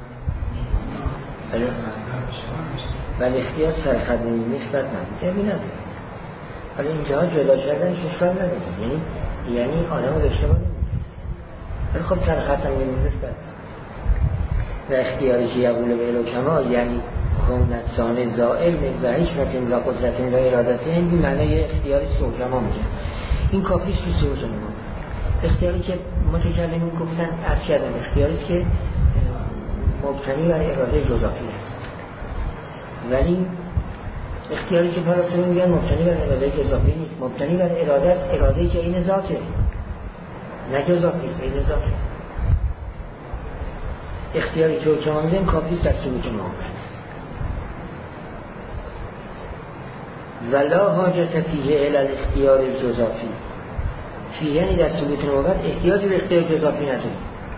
ولی اختیار سرخط نسبت نداره، نداره. ولی اینجا جدا کردن اشکال نداره، یعنی آدم رو به اشتباه نمی‌رسه، ولی خب سرخط نسبت. و اختیاری که یقول به حکما یعنی کونتان زائل و حکمت و قدرت و ارادت، این معنی اختیاری که حکما میگن این کافی است که ثبوت نبوت. اختیاری که متکلمین گفتن از کردن اختیاری که مبتنی بر اراده جزافی است، ولی اختیاری که فلاسفه میگن مبتنی بر اراده جزافی نیست، مبتنی بر اراده است، اراده که این ذاته، نه جزافی است، این ذاته. اختیاری که حکما میگن کافی است در ثبوت نبوت. ولا حاجت فیه الی الاختیار الجزافی، فیه یعنی در ثبوت نبوت احتیاجی به اختیار جزافی نداریم.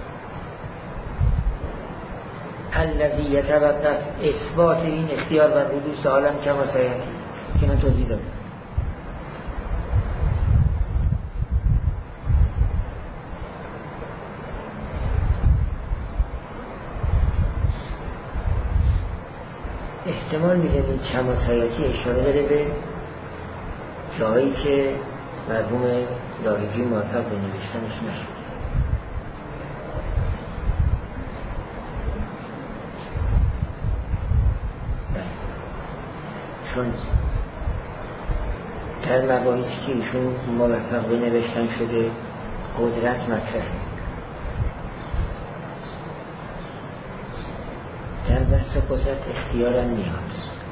الذی یتوقف اثبات این اختیار بر حدوث عالم کما سیاتی که من توضیح دادم. احتمال میده این کما سیاتی اشاره داره به جایی که مرحوم لاهیجی موفق به نوشتنش نشد. چون در مباحثی که ایشون موفق به نوشتن شده قدرت مطرحه. در بحث قدرت اختیارم میاد.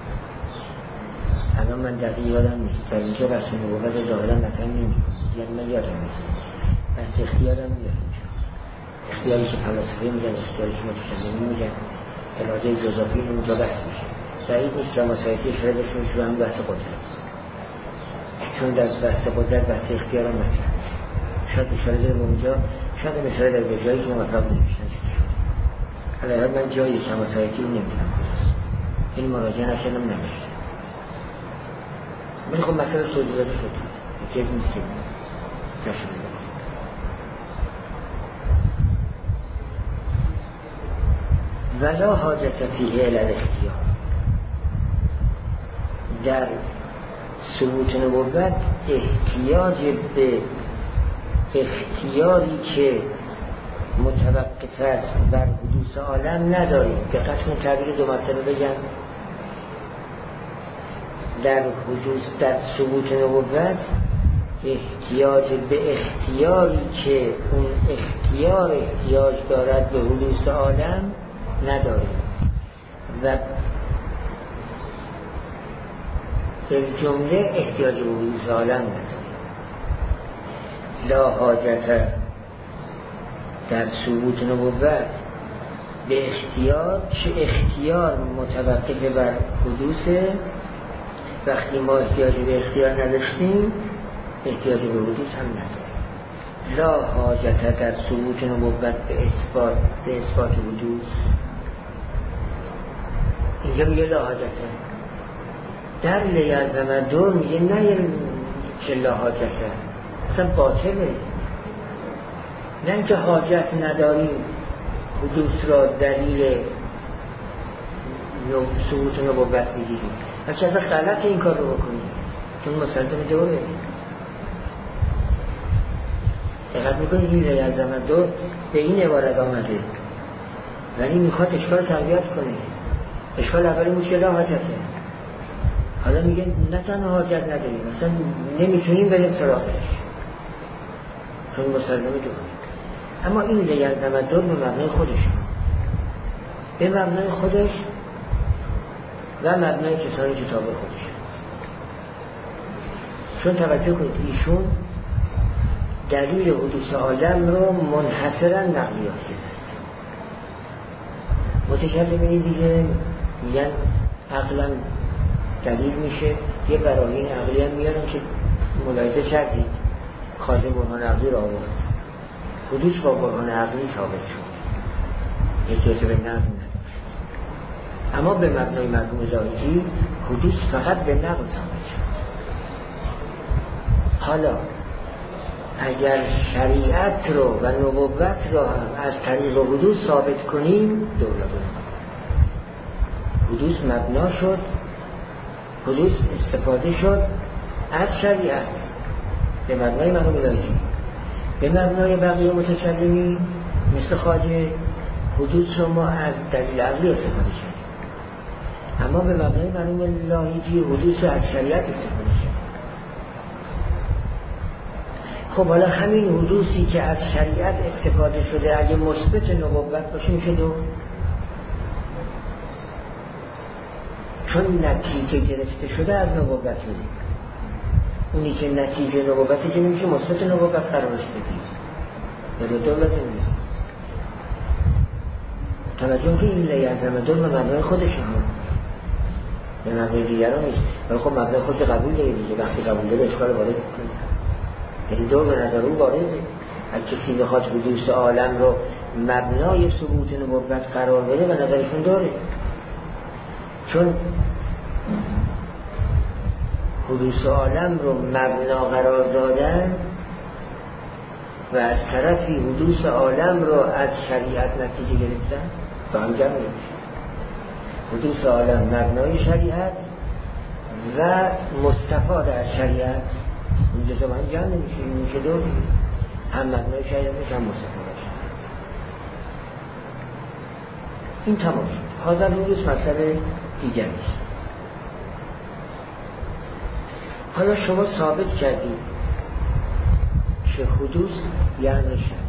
الان من دقیق یادم نیست، در اینجا بحث نبوت ظاهرا مطرح نمیاد، یعنی من یادم نیست. بحث اختیارم میاد اینجا. اختیاری که فلاسفه میگن، اختیاری که متکلمین میگن، اراده جزافی اونجا بحث میشه. بعید نیست که مسائلی اشاره داشته باشه به هم بحث قدرت، چون در بحث قدرت بحث اختیارم مطرح میشه. شاید اشاره داره به اونجا، شاید اشاره داره به جایی که موفق نمیشن شده. حالا من جایی که مسائلی رو نمیدونم کجاست، این مراجعه نکردم نمیشه. ولی خب مسئله توضیحات شد، یکی نیست که نشده. ولا حاجت فیه الی الاختیار، در ثبوت نبوت احتیاج به اختیاری که متوقف است بر حدوث عالم نداریم. دقت کنید تعبیر دو مرتبه بگم. در ثبوت نبوت احتیاج به اختیاری که اون اختیار احتیاج دارد به حدوث عالم نداریم و به جمله احتیاج به حدوث عالم نداریم. لا حاجت در ثبوت نبوت به اختیار که اختیار متوقف بر حدوث وقتی ما احتیاج به اختیار نداشتیم احتیاج به حدوث هم نداریم. لا حاجت در ثبوت نبوت به اثبات حدوث. اینجا میگه لا حاجته، در لیلزم دور میگه نه که لا حاجته، اصلا باطله. نه اینکه حاجت نداریم حدوث را دلیل ثبوت نبوت بگیریم، اصلا غلط این کار رو بکنیم چون مسلزم دوره. دقت میکنید این لیلزم دور به این عبارت آمده ولی میخواد اشکال تقویت کنه. اشکال اولی مشکل لا حاجته، حالا میگه نه تنها حاجت نداریم مثلا نمیتونیم بریم سراغش چون مسلزم دور. اما این لیلزم دور به مبنای خودش، به مبنای خودش و مبنای کسانی که تابع خودش. چون توجه کنید ایشون دلیل حدوث عالم رو منحصرا نقلیات کرد. متکلمین دیگه میگن عقلا دلیل میشه، یه براهین عقلی هم میارن که ملاحظه کردید کاظم برهان عقلی رو آورد، حدوث با برهان عقلی ثابت شد، احتیاج به نقل نداشت. اما به مبنای مرحوم لاهیجی حدوث فقط به نقل ثابت شد. حالا اگر شریعت رو و نبوت رو هم از طریق حدوث ثابت کنیم دور لازم. حدوث مبنا شد، حدوث استفاده شد از شریعت به مبنای مرحوم لاهیجی. به مبنای بقیه متکلمین مثل خواجه حدوث رو ما از دلیل عقلی استفاده شد، اما به مبنای مرحوم لاهیجی حدوث رو از شریعت استفاده شد. خب حالا همین حدوثی که از شریعت استفاده شده اگه مثبت نبوت باشه میشه دو، چون نتیجه گرفته شده از نبوت. اونی که نتیجه نبوتی که نمیشه مثبت نبوت قرارش بدیم یا دو لازم نیست. توجه که این لیلزم دور به مبنای خودش هم به مبنای دیگران نیست، ولی خب مبنای خودش قبول داره دیگه. وقتی قبول داره اشکال وارد میکنه، یعنی دور به نظر او وارده. اگه کسی بخواد حدوث عالم رو مبنای ثبوت نبوت قرار بده به نظرشون داره، چون حدوث عالم رو مبنا قرار دادن و از طرفی حدوث عالم رو از شریعت نتیجه گرفتن تا هم جمع نمیشه. حدوث عالم مبنای شریعت و مستفاد از شریعت اینجا هم جمع نمیشه، این میشه دو، هم مبنای شریعت هم مستفاد از شریعت. این تمام شد. حاضر حدوث مطلب دیگری است. حالا شما ثابت کردید که حدوث یعنی شد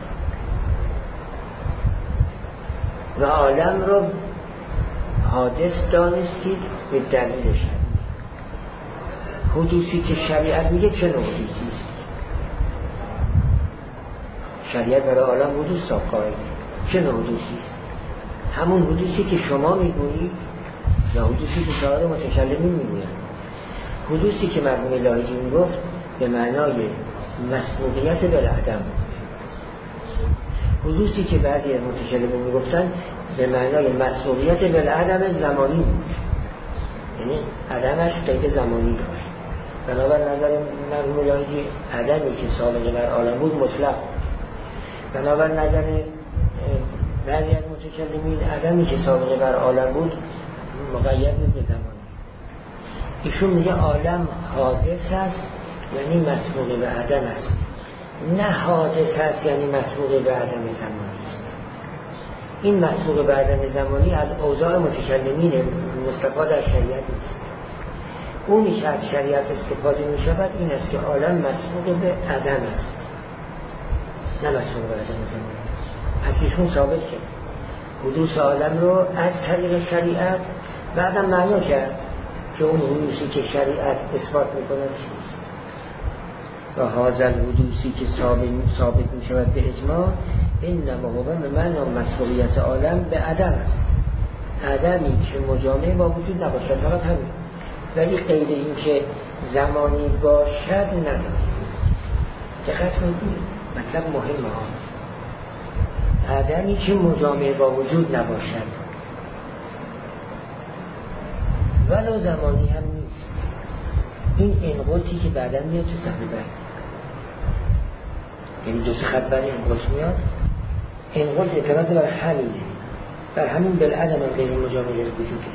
و عالم رو حادث دانستید به دلیل شد. حدوثی که شریعت میگه چه نوع حدوثی است؟ شریعت برای عالم حدوث قائل. چه نوع حدوثی است؟ همون حدوثی که شما میگویید یا حدوثی که سایر متکلمین میگویند. حدوثی که مرحوم لاهیجی میگفت به معنای مسبوقیت بالعدم، حدوثی که بعضی از متکلمین میگفتن به معنای مسبوقیت بالعدم زمانی بود، یعنی عدمش قید زمانی داشت. بنابر نظر مرحوم لاهیجی عدمی که سابقه بر عالم بود مطلق بود. بنابر نظر بعضی از متکلمین عدمی که سابقه بر عالم بود مقید بود به زمانی. ایشون میگه عالم حادث است یعنی مسبوق به عدم است، نه حادث است یعنی مسبوق به عدم زمانی است. این مسبوق به عدم زمانی از اوضاع متکلمین مستفاد از شریعت نیست. اونی که از شریعت استفاده می شود این است که عالم مسبوق به عدم است، نه مسبوق به عدم زمانی. پس ایشون ثابت کرد حدوث عالم رو از طریق شریعت بعدم معنا کرد که اون حدوثی که شریعت اثبات میکنه چیست و هذا الحدوثی که ثابت میشود به اجماع انما هو به معنی مسبوقیت عالم به عدم است، عدمی که مجامع با وجود نباشد. فقط همین ولی غیر این که زمانی باشد نداره. دقت کنید مطلب مهمه ها. عدمی که مجامع با وجود نباشد ولو زمانی هم نیست. این انقلتی که بعدا میاد تو صفحه بعد، یعنی دو سه خط بعد انقلت میاد. انقلت اعتراض بر همینه، بر همین بالعدم غیر مجامع وجوده.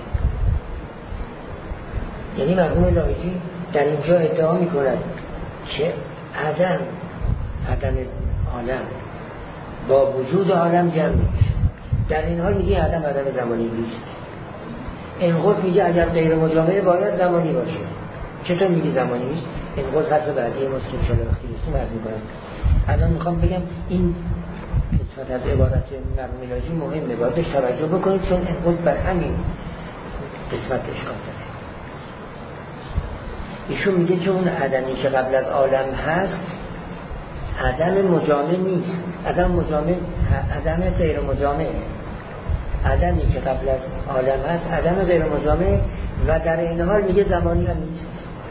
یعنی مرحوم لاهیجی در اینجا ادعا میکند که عدم عالم با وجود عالم جمع میشه. در این حال میگه عدم زمانی نیست. انقلت میگه اگر غیر مجامع باید زمانی باشه. چطور میگه زمانی نیست؟ انقلت حرف بعدی مسلم شده وقتی رسیم عرض میکنم. الان میخوام بگم این قسمت از عبارت مرحوم لاهیجی مهمه، باید بهش توجه بکنید چون انقلت بر همین قسمت اشکال داره. ایشون میگه که اون عدمی که قبل از عالم هست عدم مجامع نیست. عدم غیر مجامع. عدمی که قبل از عالم هست عدم غیر مجامع و در این حال میگه زمانی هم نیست.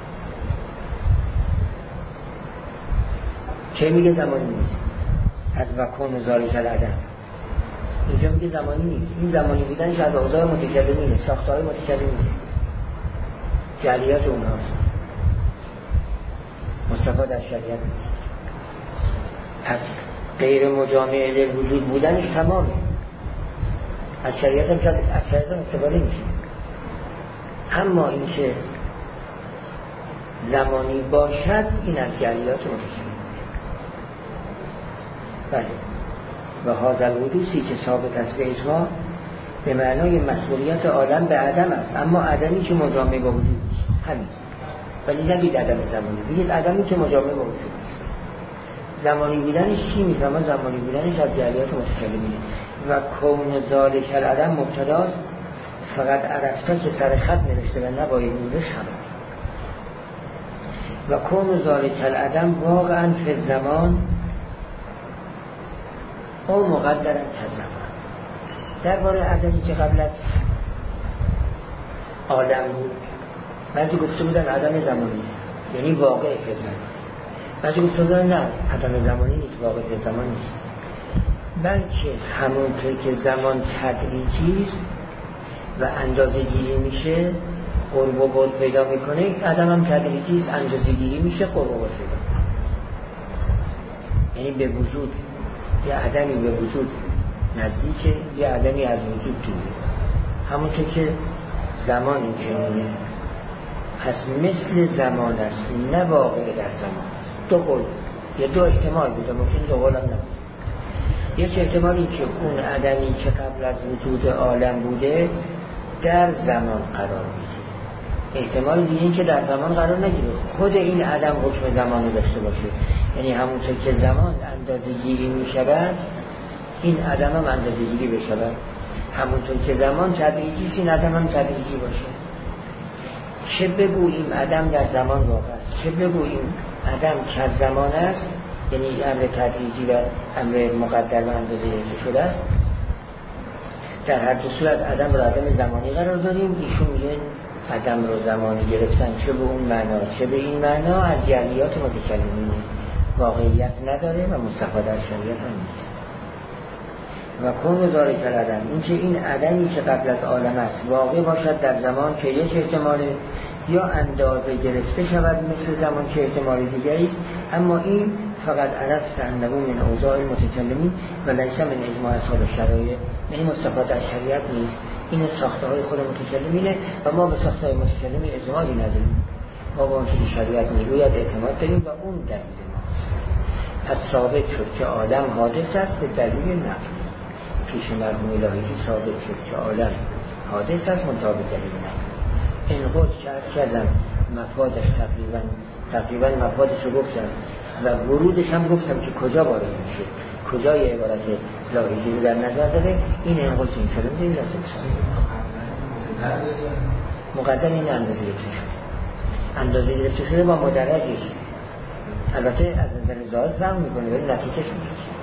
چه میگه زمانی نیست؟ از وکون ذالک العدم. اینجا میگه زمانی نیست. این زمانی بودنش از اوضاع متکلمینه، ساخته‌های متکلمینه، جعلیات اونهاست. مصطفی در شریعت نیست. پس غیر مجامع للوجود بودنش تمامه. از شریعت هم استفاده میشه. اما این که زمانی باشد این از جعلیات متکلمینه. بله. و هذا الحدوثی که ثابت است به اجماع به معنای مسئولیت عالم به عدم است، اما عدمی که مجامع با وجود است. همین. ولی نگید عدم زمانی، بگید عدمی که مجامع با وجود است. زمانی بودنش چی میفهمه؟ زمانی بودنش از جعلیات متکلمینه. و کون ذالک العدم مبتداست، فقط عرفتا که سر خط نوشته و نباید نورش همه. و کون ذالک العدم واقعا فی الزمان او مقدرن تزمان. درباره عدمی که قبل از عالم بود بعضی گفته بودن عدم زمانی، یعنی واقع فی الزمان. بعضی گفته بودن نه عدم زمانی نیست، واقع فی الزمان نیست، بلکه همونطور که زمان تدریجی است و اندازه گیری میشه قرب و بعد پیدا میکنه، عدم هم تدریجی است، اندازه گیری میشه قرب و بعد پیدا میکنه. یعنی به وجود یه عدمی به وجود نزدیکه، یه عدمی از وجود دوره. همونطور که زمان این چنینه، پس مثل زمان است نه واقع در زمان است. دو قول یا دو احتمال بوده، ممکن دو قول هم نبود. یک احتمالی که اون عدمی که قبل از وجود عالم بوده در زمان قرار میگیره. احتمال دیگه این که در زمان قرار نگیره، خود این عدم حکم زمانی داشته باشه. یعنی همونطور که زمان اندازه گیری میشود این عدم هم اندازه گیری بشود. همونطور که زمان تدریجی است این عدم هم تدریجی باشه. چه بگو این عدم در زمان واقع است، چه بگو این عدم که از زمان است، یعنی امر تدریجی و امر مقدر و اندازه گرفته شده است. در هر دو صورت عدم رو عدم زمانی قرار داریم. ایشون میگن عدم رو زمانی گرفتن چه به اون معنا چه به این معنا از جعلیات متکلمینه، واقعیت نداره و مصطفی در شریعت هم نیست. و کون ذالک العدم، این که این عدمی که قبل از عالم است واقع باشد در زمان که یک احتماله، یا اندازه گرفته شود مثل زمان که احتمال دیگری است، اما این فقط عرفت انه من اوضاع المتکلمین و لیس من اجماع اصحاب الشرایع. یعنی مصطفی در شریعت نیست، این ساخته های خود متکلمینه و ما به ساخته های متکلمین اجماعی نداریم. ما با اونچه شریعت میگوید اعتماد داریم و اون دلیل ماست. پس ثابت شد که عالم حادث است به دلیل نقل. پیش مرحوم لاهیجی ثابت شد که عالم حادث است منتها به دلیل نقل. این خود که از کردم مفادش تقریبا مفادش رو گفتم و ورودش هم گفتم که کجا وارد میشه، کجای عبارت لاهیجی رو در نظر داره. این انقل این شده میده لازم مقدر این اندازه گرفته شده، اندازه گرفته شده با مدرجش. البته از نظر ظاهر فهم میکنه ولی نتیجهش میشه.